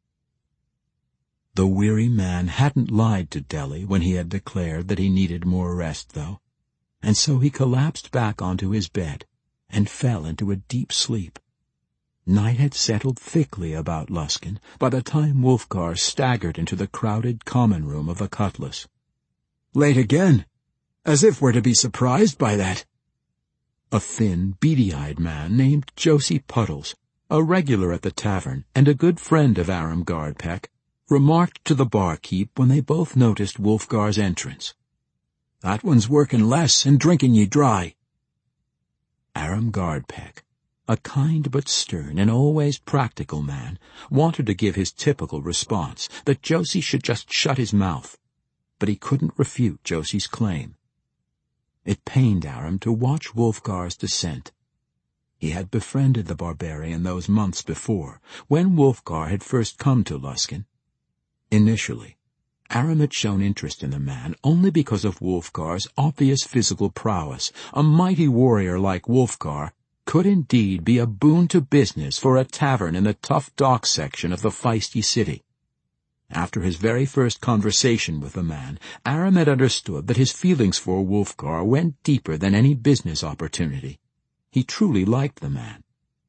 The weary man hadn't lied to Deli when he had declared that he needed more rest, though, and so he collapsed back onto his bed and fell into a deep sleep. Night had settled thickly about Luskan by the time Wulfgar staggered into the crowded common room of the Cutlass. "Late again? As if we're to be surprised by that." A thin, beady-eyed man named Josie Puddles, a regular at the tavern and a good friend of Aram Gardpack, remarked to the barkeep when they both noticed Wulfgar's entrance. "That one's working less and drinking ye dry." Aram Gardpack, a kind but stern and always practical man, wanted to give his typical response, that Josie should just shut his mouth, but he couldn't refute Josie's claim. It pained Aram to watch Wulfgar's descent. He had befriended the barbarian those months before, when Wulfgar had first come to Luskan. Initially, Aram had shown interest in the man only because of Wulfgar's obvious physical prowess. A mighty warrior like Wulfgar could indeed be a boon to business for a tavern in the tough dock section of the feisty city. After his very first conversation with the man, Aram had understood that his feelings for Wulfgar went deeper than any business opportunity. He truly liked the man.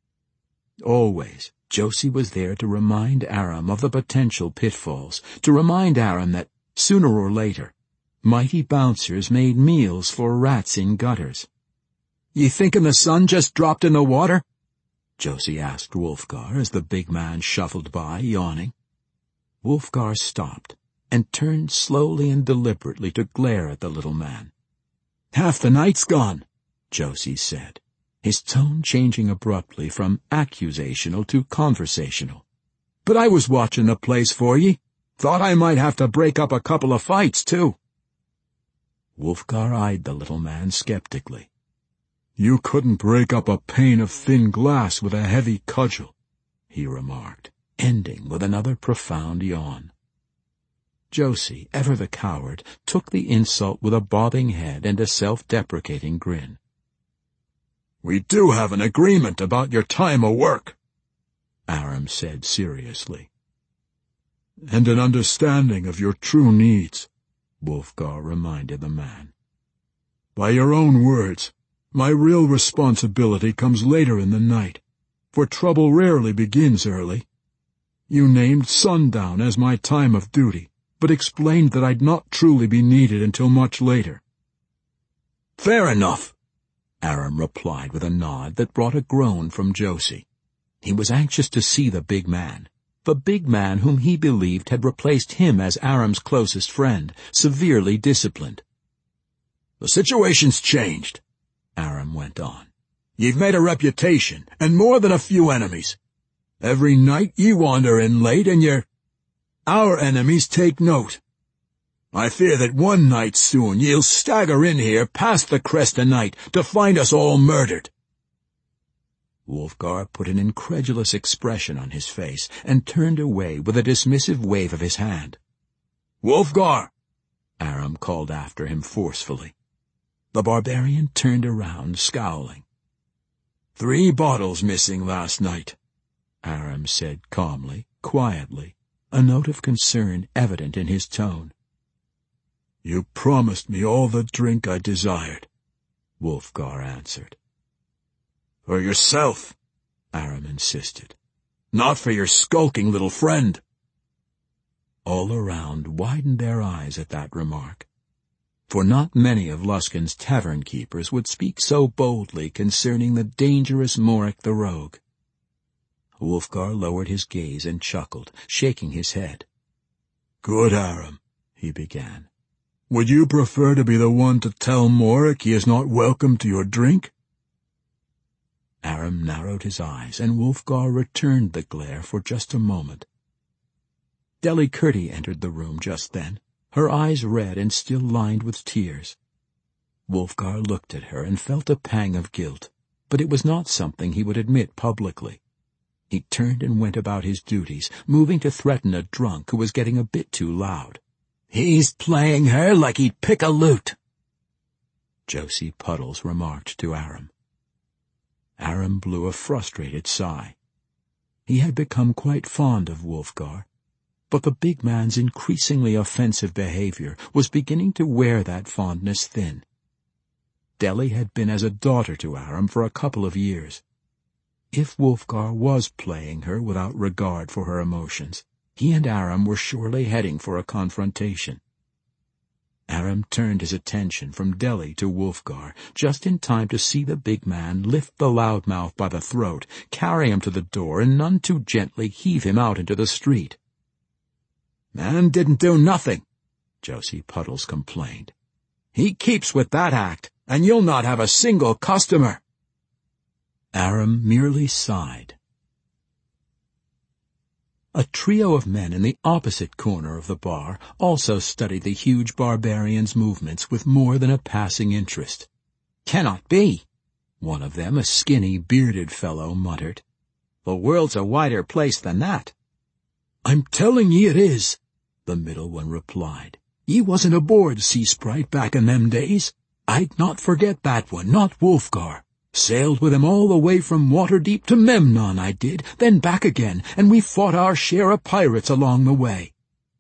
Always, Josie was there to remind Aram of the potential pitfalls, to remind Aram that, sooner or later, mighty bouncers made meals for rats in gutters. "Ye thinkin' the sun just dropped in the water?" Josie asked Wulfgar as the big man shuffled by, yawning. Wulfgar stopped and turned slowly and deliberately to glare at the little man. "Half the night's gone," Josie said, his tone changing abruptly from accusational to conversational. "But I was watching the place for ye. Thought I might have to break up a couple of fights, too." Wulfgar eyed the little man skeptically. "You couldn't break up a pane of thin glass with a heavy cudgel," he remarked, ending with another profound yawn. Josie, ever the coward, took the insult with a bobbing head and a self-deprecating grin. "We do have an agreement about your time o' work," Aram said seriously. "And an understanding of your true needs," Wulfgar reminded the man. "By your own words, my real responsibility comes later in the night, for trouble rarely begins early. You named sundown as my time of duty, but explained that I'd not truly be needed until much later." "Fair enough," Aram replied with a nod that brought a groan from Josie. He was anxious to see the big man, the big man whom he believed had replaced him as Aram's closest friend, severely disciplined. "The situation's changed," Aram went on. "Ye've made a reputation, and more than a few enemies. Every night ye wander in late, and you're... Our enemies take note. I fear that one night soon ye'll stagger in here past the crest o' night to find us all murdered." Wulfgar put an incredulous expression on his face and turned away with a dismissive wave of his hand. "Wulfgar!" Aram called after him forcefully. The barbarian turned around, scowling. "Three bottles missing last night," Aram said calmly, quietly, a note of concern evident in his tone. "You promised me all the drink I desired," Wulfgar answered. "For yourself," Aram insisted. "Not for your skulking little friend." All around widened their eyes at that remark, for not many of Luskan's tavern-keepers would speak so boldly concerning the dangerous Morek the Rogue. Wulfgar lowered his gaze and chuckled, shaking his head. "Good, Aram," he began. "Would you prefer to be the one to tell Morek he is not welcome to your drink?" Aram narrowed his eyes, and Wulfgar returned the glare for just a moment. Deli Curti entered the room just then, her eyes red and still lined with tears. Wulfgar looked at her and felt a pang of guilt, but it was not something he would admit publicly. He turned and went about his duties, moving to threaten a drunk who was getting a bit too loud. "He's playing her like he'd pick a lute," Josie Puddles remarked to Aram. Aram blew a frustrated sigh. He had become quite fond of Wulfgar, but the big man's increasingly offensive behavior was beginning to wear that fondness thin. Deli had been as a daughter to Aram for a couple of years. If Wulfgar was playing her without regard for her emotions, he and Aram were surely heading for a confrontation. Aram turned his attention from Deli to Wulfgar just in time to see the big man lift the loudmouth by the throat, carry him to the door, and none too gently heave him out into the street. "Man didn't do nothing," Josie Puddles complained. "He keeps with that act, and you'll not have a single customer." Aram merely sighed. A trio of men in the opposite corner of the bar also studied the huge barbarian's movements with more than a passing interest. "Cannot be," One of them, a skinny, bearded fellow, muttered. "The world's a wider place than that." "I'm telling ye it is," the middle one replied. "Ye wasn't aboard Sea Sprite back in them days. I'd not forget that one, not Wulfgar. Sailed with him all the way from Waterdeep to Memnon, I did, then back again, and we fought our share of pirates along the way."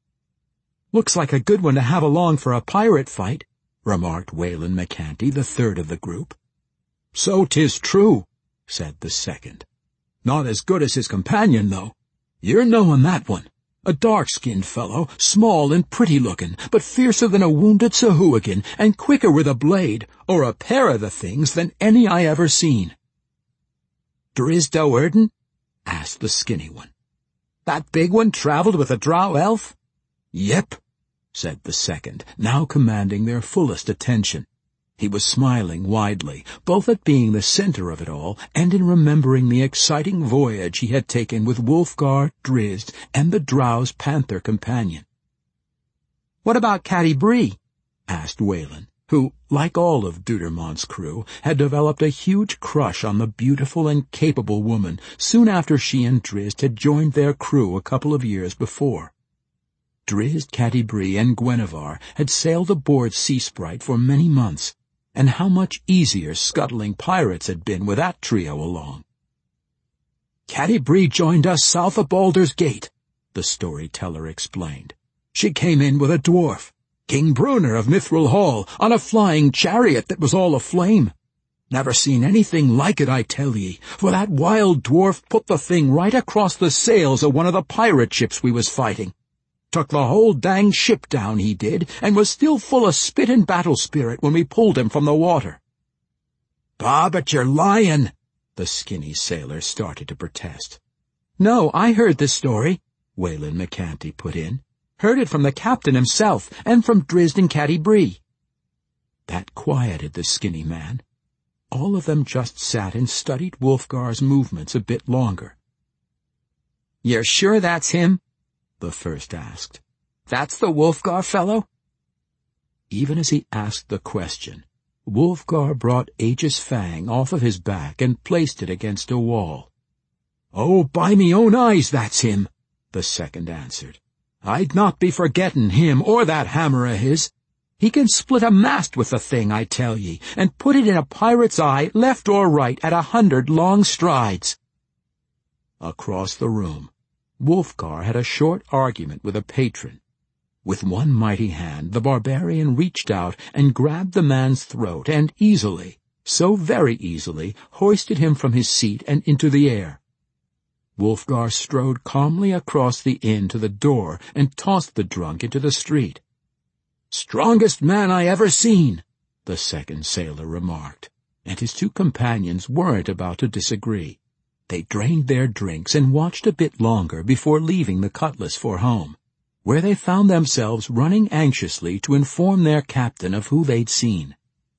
"Looks like a good one to have along for a pirate fight," remarked Wayland McCanty, the third of the group. "So 'tis true," said the second. "Not as good as his companion, though. You're knowing that one. A dark-skinned fellow, small and pretty-looking, but fiercer than a wounded Sahuagin, and quicker with a blade, or a pair of the things, than any I ever seen." "Drizzt Do'Urden?" asked the skinny one. "That big one traveled with a drow elf?" "Yep," said the second, now commanding their fullest attention. He was smiling widely, both at being the center of it all and in remembering the exciting voyage he had taken with Wulfgar, Drizzt, and the Drow's panther companion. "What about Catti Bree?" asked Wayland, who, like all of Dudermont's crew, had developed a huge crush on the beautiful and capable woman soon after she and Drizzt had joined their crew a couple of years before. Drizzt, Catti Bree, and Gwenevere had sailed aboard Sea Sprite for many months, and how much easier scuttling pirates had been with that trio along. "Catti Bree joined us south of Baldur's Gate," the storyteller explained. "She came in with a dwarf, King Bruner of Mithril Hall, on a flying chariot that was all aflame. Never seen anything like it, I tell ye, for that wild dwarf put the thing right across the sails of one of the pirate ships we was fighting. Took the whole dang ship down, he did, and was still full of spit and battle spirit when we pulled him from the water." "Bah, but you're lying," the skinny sailor started to protest. "No, I heard this story," Wayland McCanty put in. "Heard it from the captain himself, and from Drizzt and Catti Bree." That quieted the skinny man. All of them just sat and studied Wulfgar's movements a bit longer. "You're sure that's him?" the first asked. "That's the Wulfgar fellow?" Even as he asked the question, Wulfgar brought Aegis Fang off of his back and placed it against a wall. "Oh, by me own eyes, that's him," the second answered. "I'd not be forgetting him or that hammer of his. He can split a mast with the thing, I tell ye, and put it in a pirate's eye, left or right, at a hundred long strides." Across the room, Wulfgar had a short argument with a patron. With one mighty hand, the barbarian reached out and grabbed the man's throat and easily, so very easily, hoisted him from his seat and into the air. Wulfgar strode calmly across the inn to the door and tossed the drunk into the street. "Strongest man I ever seen," the second sailor remarked, and his two companions weren't about to disagree. They drained their drinks and watched a bit longer before leaving the Cutlass for home, where they found themselves running anxiously to inform their captain of who they'd seen.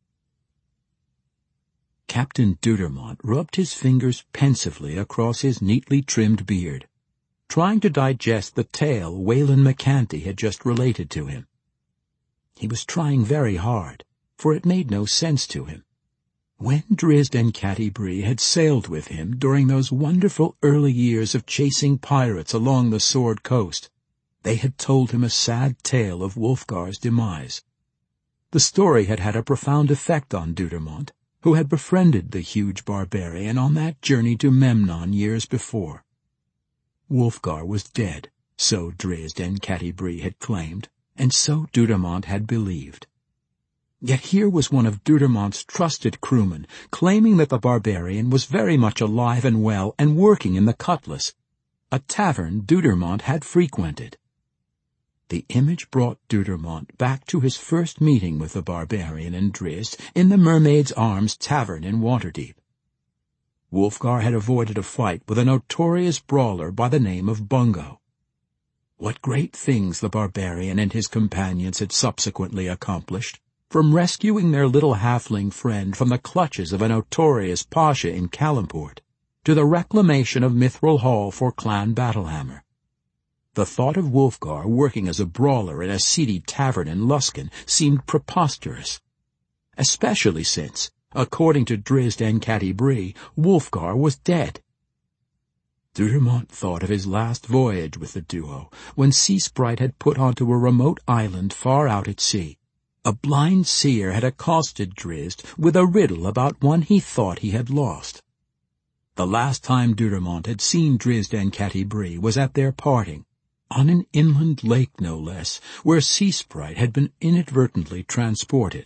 Captain Dudermont rubbed his fingers pensively across his neatly trimmed beard, trying to digest the tale Wayland McCanty had just related to him. He was trying very hard, for it made no sense to him. When Drizzt and Catti Bree had sailed with him during those wonderful early years of chasing pirates along the Sword Coast, they had told him a sad tale of Wulfgar's demise. The story had had a profound effect on Dudermont, who had befriended the huge barbarian on that journey to Memnon years before. Wulfgar was dead, so Drizzt and Catti Bree had claimed, and so Dudermont had believed. Yet here was one of Dudermont's trusted crewmen claiming that the barbarian was very much alive and well and working in the Cutlass, a tavern Dudermont had frequented. The image brought Dudermont back to his first meeting with the barbarian and Drizzt in the Mermaid's Arms Tavern in Waterdeep. Wulfgar had avoided a fight with a notorious brawler by the name of Bungo. What great things the barbarian and his companions had subsequently accomplished, from rescuing their little halfling friend from the clutches of a notorious pasha in Calimport, to the reclamation of Mithril Hall for Clan Battlehammer. The thought of Wulfgar working as a brawler in a seedy tavern in Luskan seemed preposterous, especially since, According to Drizzt and Catti Brie, Wulfgar was dead. Dudermont thought of his last voyage with the duo, when Sea Sprite had put onto a remote island far out at sea. A blind seer had accosted Drizzt with a riddle about one he thought he had lost. The last time Dudermont had seen Drizzt and Catti Brie was at their parting, on an inland lake no less, where Sea Sprite had been inadvertently transported.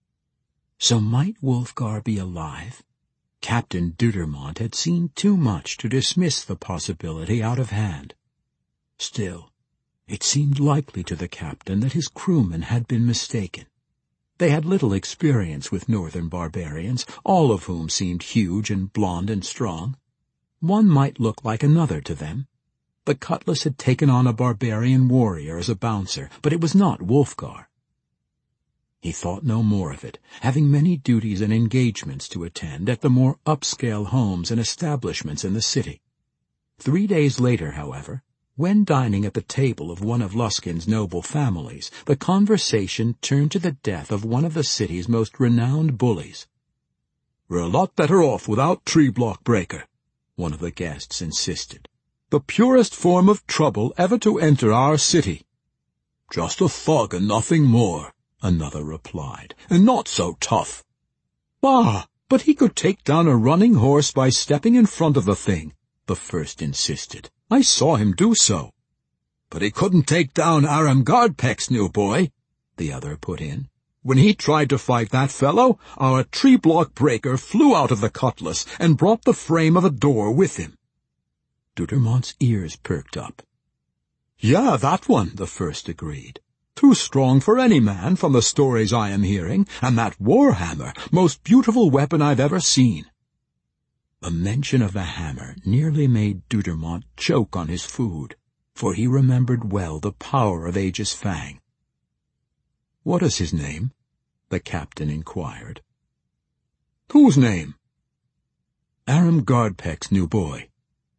So might Wulfgar be alive? Captain Dudermont had seen too much to dismiss the possibility out of hand. Still, it seemed likely to the captain that his crewmen had been mistaken. They had little experience with northern barbarians, all of whom seemed huge and blond and strong. One might look like another to them. The Cutlass had taken on a barbarian warrior as a bouncer, but it was not Wulfgar. He thought no more of it, having many duties and engagements to attend at the more upscale homes and establishments in the city. Three days later, however, when dining at the table of one of Luskan's noble families, the conversation turned to the death of one of the city's most renowned bullies. "We're a lot better off without Tree Block Breaker," one of the guests insisted. "The purest form of trouble ever to enter our city." "Just a thug and nothing more," another replied, "and not so tough." "Bah, but he could take down a running horse by stepping in front of the thing," the first insisted. "I saw him do so." "But he couldn't take down Aram Gardpeck's new boy," the other put in. "When he tried to fight that fellow, our Tree Block Breaker flew out of the Cutlass and brought the frame of a door with him." Dudermont's ears perked up. "Yeah, that one," the first agreed. "Too strong for any man from the stories I am hearing, and that Warhammer, most beautiful weapon I've ever seen." The mention of the hammer nearly made Dudermont choke on his food, for he remembered well the power of Aegis Fang. "What is his name?" the captain inquired. "Whose name?" "Aram Gardpeck's new boy."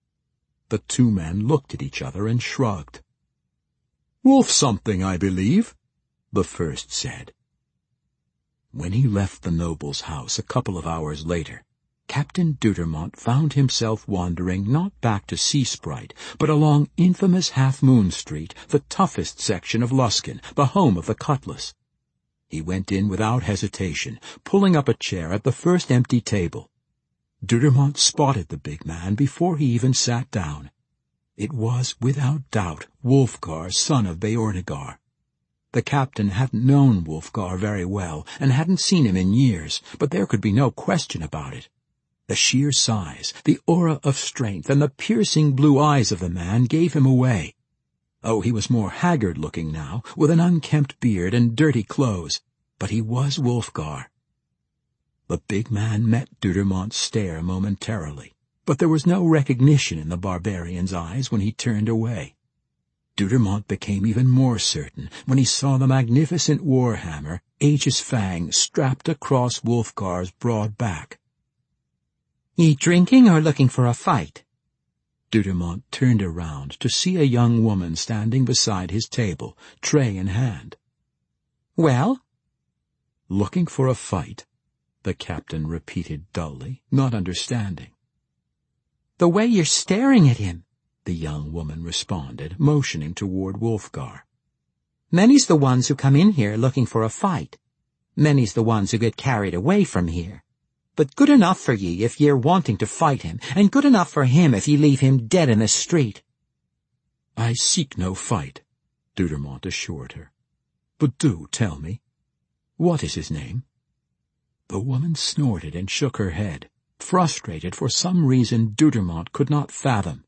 The two men looked at each other and shrugged. "Wolf something, I believe," the first said. When he left the noble's house a couple of hours later, Captain Dudermont found himself wandering not back to Sea Sprite, but along infamous Half Moon Street, the toughest section of Luskan, the home of the Cutlass. He went in without hesitation, pulling up a chair at the first empty table. Dudermont spotted the big man before he even sat down. It was, without doubt, Wulfgar, son of Beornigar. The captain hadn't known Wulfgar very well, and hadn't seen him in years, but there could be no question about it. The sheer size, the aura of strength, and the piercing blue eyes of the man gave him away. Oh, he was more haggard-looking now, with an unkempt beard and dirty clothes, but he was Wulfgar. The big man met Dudermont's stare momentarily, but there was no recognition in the barbarian's eyes when he turned away. Dudermont became even more certain when he saw the magnificent warhammer, Aegis Fang, strapped across Wulfgar's broad back. "Ye drinking or looking for a fight?" Dudermont turned around to see a young woman standing beside his table, tray in hand. "Well?" "Looking for a fight," the captain repeated dully, not understanding. "The way you're staring at him," the young woman responded, motioning toward Wulfgar. "Many's the ones who come in here looking for a fight. Many's the ones who get carried away from here. But good enough for ye if ye're wanting to fight him, and good enough for him if ye leave him dead in the street." "I seek no fight," Dudermont assured her. "But do tell me, what is his name?" The woman snorted and shook her head, frustrated for some reason Dudermont could not fathom.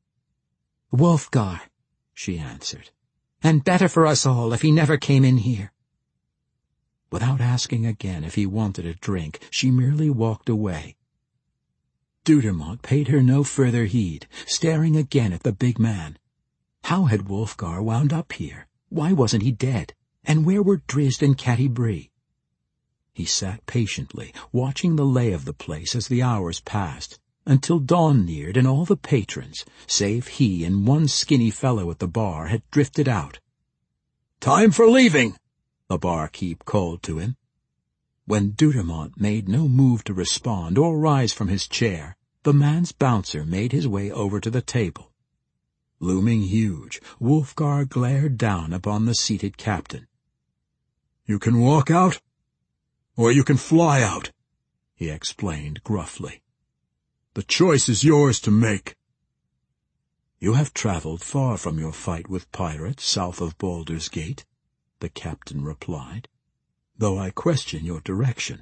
"Wulfgar," she answered, "and better for us all if he never came in here." Without asking again if he wanted a drink, she merely walked away. Dudermont paid her no further heed, staring again at the big man. How had Wulfgar wound up here? Why wasn't he dead? And where were Drizzt and Catti Brie? He sat patiently, watching the lay of the place as the hours passed, until dawn neared and all the patrons, save he and one skinny fellow at the bar, had drifted out. "Time for leaving," the barkeep called to him. When Dudemont made no move to respond or rise from his chair, the man's bouncer made his way over to the table. Looming huge, Wulfgar glared down upon the seated captain. "You can walk out, or you can fly out," he explained gruffly. "The choice is yours to make." "You have traveled far from your fight with pirates south of Baldur's Gate," the captain replied, "though I question your direction."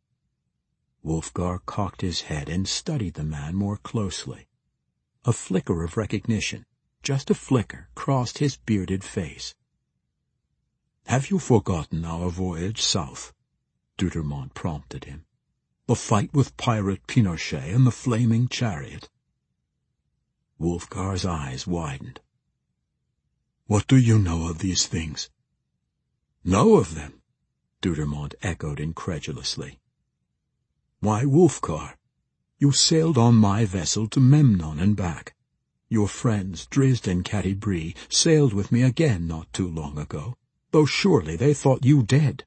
Wulfgar cocked his head and studied the man more closely. A flicker of recognition, just a flicker, crossed his bearded face. "Have you forgotten our voyage south?" Dudemont prompted him. "The fight with pirate Pinochet and the flaming chariot?" Wulfgar's eyes widened. "What do you know of these things?" "Know of them?" Dudemont echoed incredulously. "Why, Wulfgar, you sailed on my vessel to Memnon and back. Your friends, Drizzt and Catti Brie, sailed with me again not too long ago, though surely they thought you dead."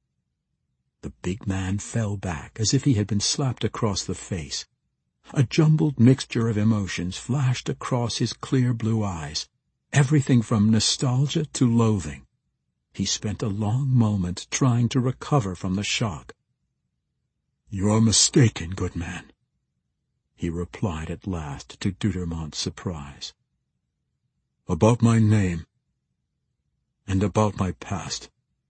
The big man fell back as if he had been slapped across the face. A jumbled mixture of emotions flashed across his clear blue eyes, everything from nostalgia to loathing. He spent a long moment trying to recover from the shock. "You are mistaken, good man," he replied at last to Dudemont's surprise. "About my name, and about my past.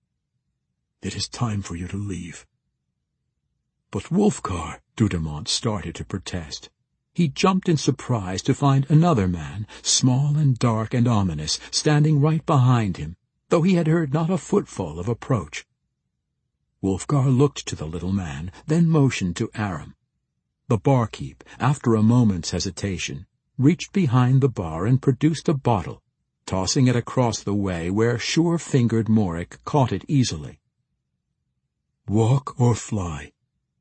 It is time for you to leave." "But Wulfgar," Dudemont started to protest. He jumped in surprise to find another man, small and dark and ominous, standing right behind him, though he had heard not a footfall of approach. Wulfgar looked to the little man, then motioned to Aram. The barkeep, after a moment's hesitation, reached behind the bar and produced a bottle, tossing it across the way where sure-fingered Morik caught it easily. "Walk or fly?"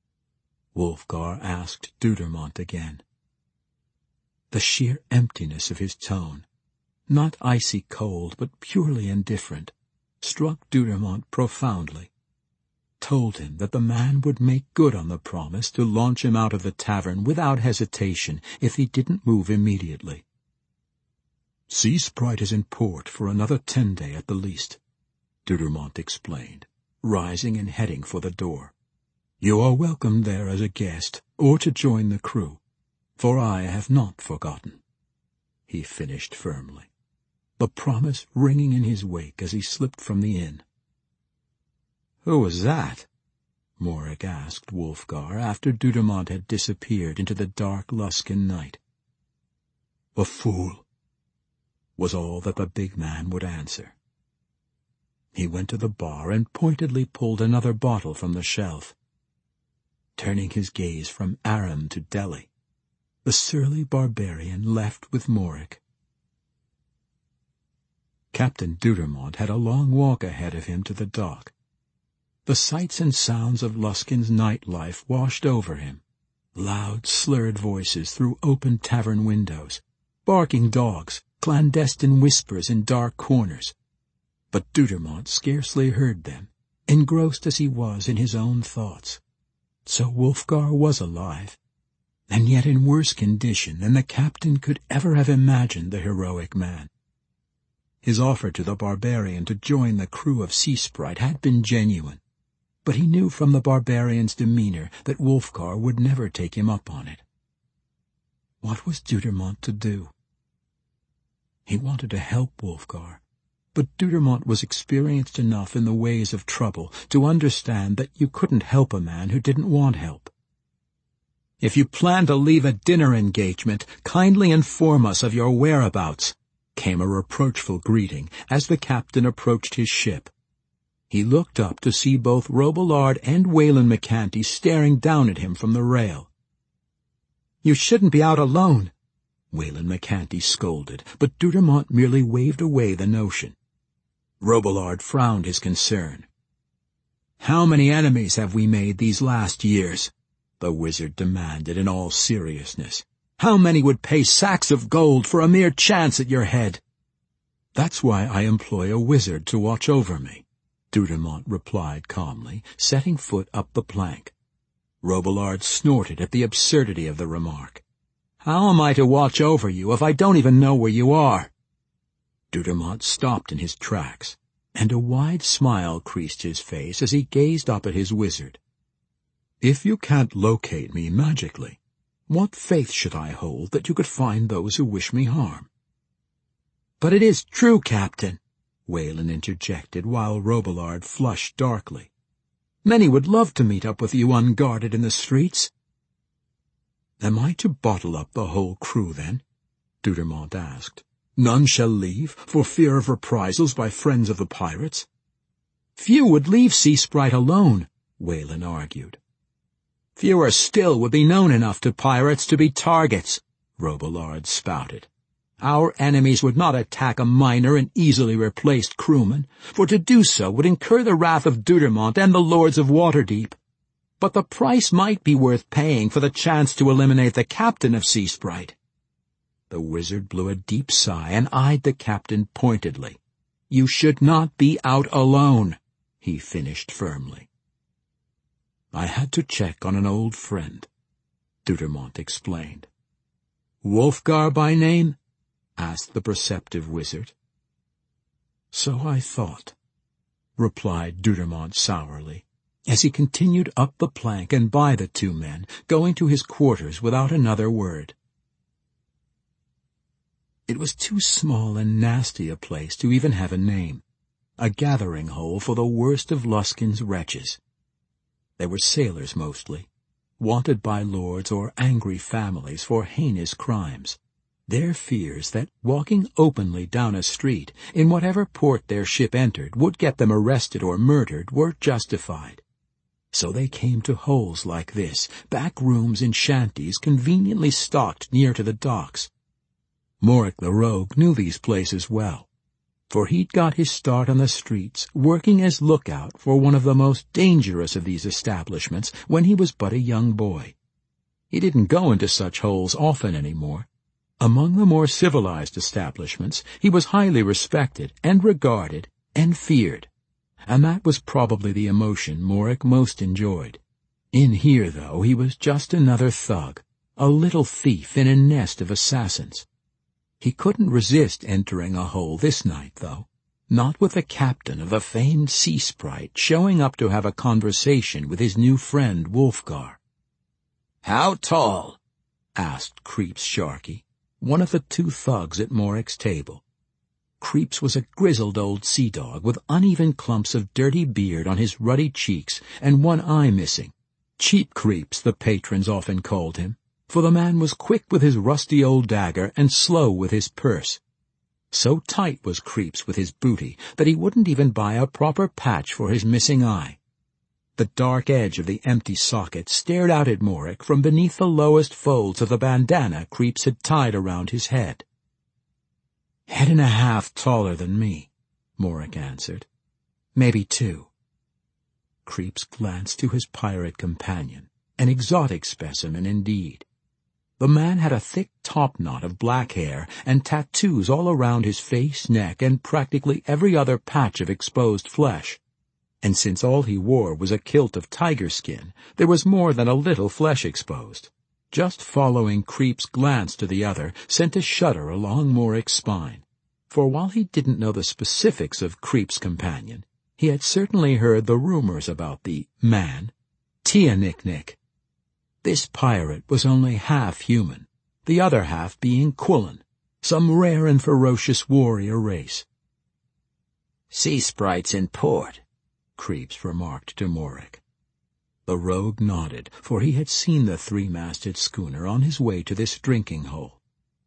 Wulfgar asked Dudemont again. The sheer emptiness of his tone, not icy cold but purely indifferent, struck Dudemont profoundly, told him that the man would make good on the promise to launch him out of the tavern without hesitation if he didn't move immediately. "Sea Sprite is in port for another ten day at the least," Dudemont explained, rising and heading for the door. "You are welcome there as a guest, or to join the crew, for I have not forgotten," he finished firmly, the promise ringing in his wake as he slipped from the inn. "Who was that?" Morik asked Wulfgar after Dudemont had disappeared into the dark Luskan night. "A fool," was all that the big man would answer. He went to the bar and pointedly pulled another bottle from the shelf. Turning his gaze from Aram to Delhi, the surly barbarian left with Morik. Captain Dudemont had a long walk ahead of him to the dock. The sights and sounds of Luskan's nightlife washed over him. Loud, slurred voices through open tavern windows, barking dogs, clandestine whispers in dark corners. But Dudemont scarcely heard them, engrossed as he was in his own thoughts. So Wulfgar was alive, and yet in worse condition than the captain could ever have imagined the heroic man. His offer to the barbarian to join the crew of Sea Sprite had been genuine, but he knew from the barbarian's demeanor that Wulfgar would never take him up on it. What was Dudemont to do? He wanted to help Wulfgar, but Dudemont was experienced enough in the ways of trouble to understand that you couldn't help a man who didn't want help. "If you plan to leave a dinner engagement, kindly inform us of your whereabouts," came a reproachful greeting as the captain approached his ship. He looked up to see both Robillard and Wayland McCanty staring down at him from the rail. "You shouldn't be out alone," Wayland McCanty scolded, but Dudemont merely waved away the notion. Robillard frowned his concern. "How many enemies have we made these last years?" the wizard demanded in all seriousness. "How many would pay sacks of gold for a mere chance at your head?" "That's why I employ a wizard to watch over me," Dudemont replied calmly, setting foot up the plank. Robillard snorted at the absurdity of the remark. "How am I to watch over you if I don't even know where you are?" Dudemont stopped in his tracks, and a wide smile creased his face as he gazed up at his wizard. "If you can't locate me magically, what faith should I hold that you could find those who wish me harm?" "But it is true, Captain," Wayland interjected, while Robillard flushed darkly. "Many would love to meet up with you unguarded in the streets." "Am I to bottle up the whole crew, then?" Dudemont asked. "None shall leave, for fear of reprisals by friends of the pirates?" "Few would leave Sea Sprite alone," Wayland argued. "Fewer still would be known enough to pirates to be targets," Robillard spouted. "Our enemies would not attack a minor and easily replaced crewman, for to do so would incur the wrath of Dudemont and the Lords of Waterdeep. But the price might be worth paying for the chance to eliminate the captain of Sea Sprite." The wizard blew a deep sigh and eyed the captain pointedly. "You should not be out alone," he finished firmly. "I had to check on an old friend," Dudemont explained. "Wulfgar by name?" asked the perceptive wizard. "So I thought," replied Dudemont sourly, as he continued up the plank and by the two men, going to his quarters without another word. It was too small and nasty a place to even have a name, a gathering hole for the worst of Luskin's wretches. They were sailors mostly, wanted by lords or angry families for heinous crimes. Their fears that walking openly down a street, in whatever port their ship entered, would get them arrested or murdered were justified. So they came to holes like this, back rooms in shanties conveniently stocked near to the docks. Morik the Rogue knew these places well, for he'd got his start on the streets working as lookout for one of the most dangerous of these establishments when he was but a young boy. He didn't go into such holes often anymore. Among the more civilized establishments, he was highly respected and regarded and feared, and that was probably the emotion Morik most enjoyed. In here, though, he was just another thug, a little thief in a nest of assassins. He couldn't resist entering a hole this night, though, not with the captain of the famed Sea Sprite showing up to have a conversation with his new friend Wulfgar. "How tall?" asked Creeps Sharkey, one of the two thugs at Morik's table. Creeps was a grizzled old sea dog with uneven clumps of dirty beard on his ruddy cheeks and one eye missing. Cheap Creeps, the patrons often called him, for the man was quick with his rusty old dagger and slow with his purse. So tight was Creeps with his booty that he wouldn't even buy a proper patch for his missing eye. The dark edge of the empty socket stared out at Morik from beneath the lowest folds of the bandana Creeps had tied around his head. "Head and a half taller than me," Morik answered. "Maybe two." Creeps glanced to his pirate companion, an exotic specimen indeed. The man had a thick topknot of black hair and tattoos all around his face, neck, and practically every other patch of exposed flesh. And since all he wore was a kilt of tiger skin, there was more than a little flesh exposed. Just following Creep's glance to the other sent a shudder along Morik's spine, for while he didn't know the specifics of Creep's companion, he had certainly heard the rumors about the man, Tia-Nick-Nick. This pirate was only half human, the other half being Quillen, some rare and ferocious warrior race. "Sea Sprite's in port," Creeps remarked to Morik. The rogue nodded, for he had seen the three-masted schooner on his way to this drinking hole.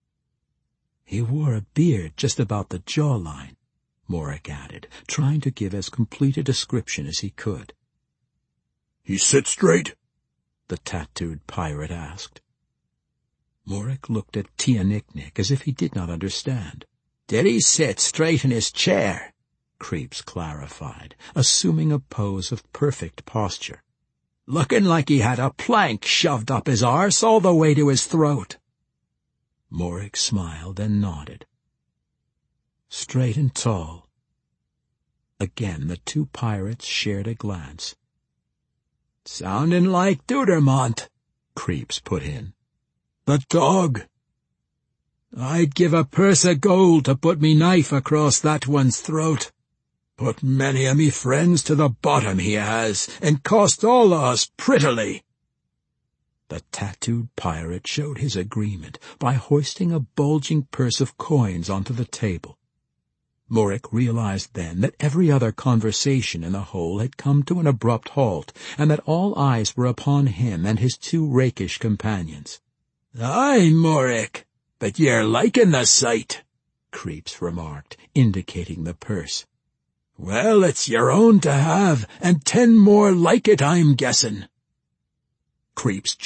"He wore a beard just about the jawline," Morik added, trying to give as complete a description as he could. "He sit straight?" the tattooed pirate asked. Morik looked at Tia-Nick-Nick as if he did not understand. "Did he sit straight in his chair?" Creeps clarified, assuming a pose of perfect posture. "Looking like he had a plank shoved up his arse all the way to his throat." Morik smiled and nodded. "Straight and tall." Again the two pirates shared a glance. "Sounding like Dudermont," Creeps put in. "The dog. I'd give a purse of gold to put me knife across that one's throat. Put many of me friends to the bottom he has, and cost all of us prettily." The tattooed pirate showed his agreement by hoisting a bulging purse of coins onto the table. Morek realized then that every other conversation in the hole had come to an abrupt halt, and that all eyes were upon him and his two rakish companions. "Aye, Morek, but ye're liking the sight," Creeps remarked, indicating the purse. "Well, it's your own to have, and ten more like it, I'm guessing." Creeps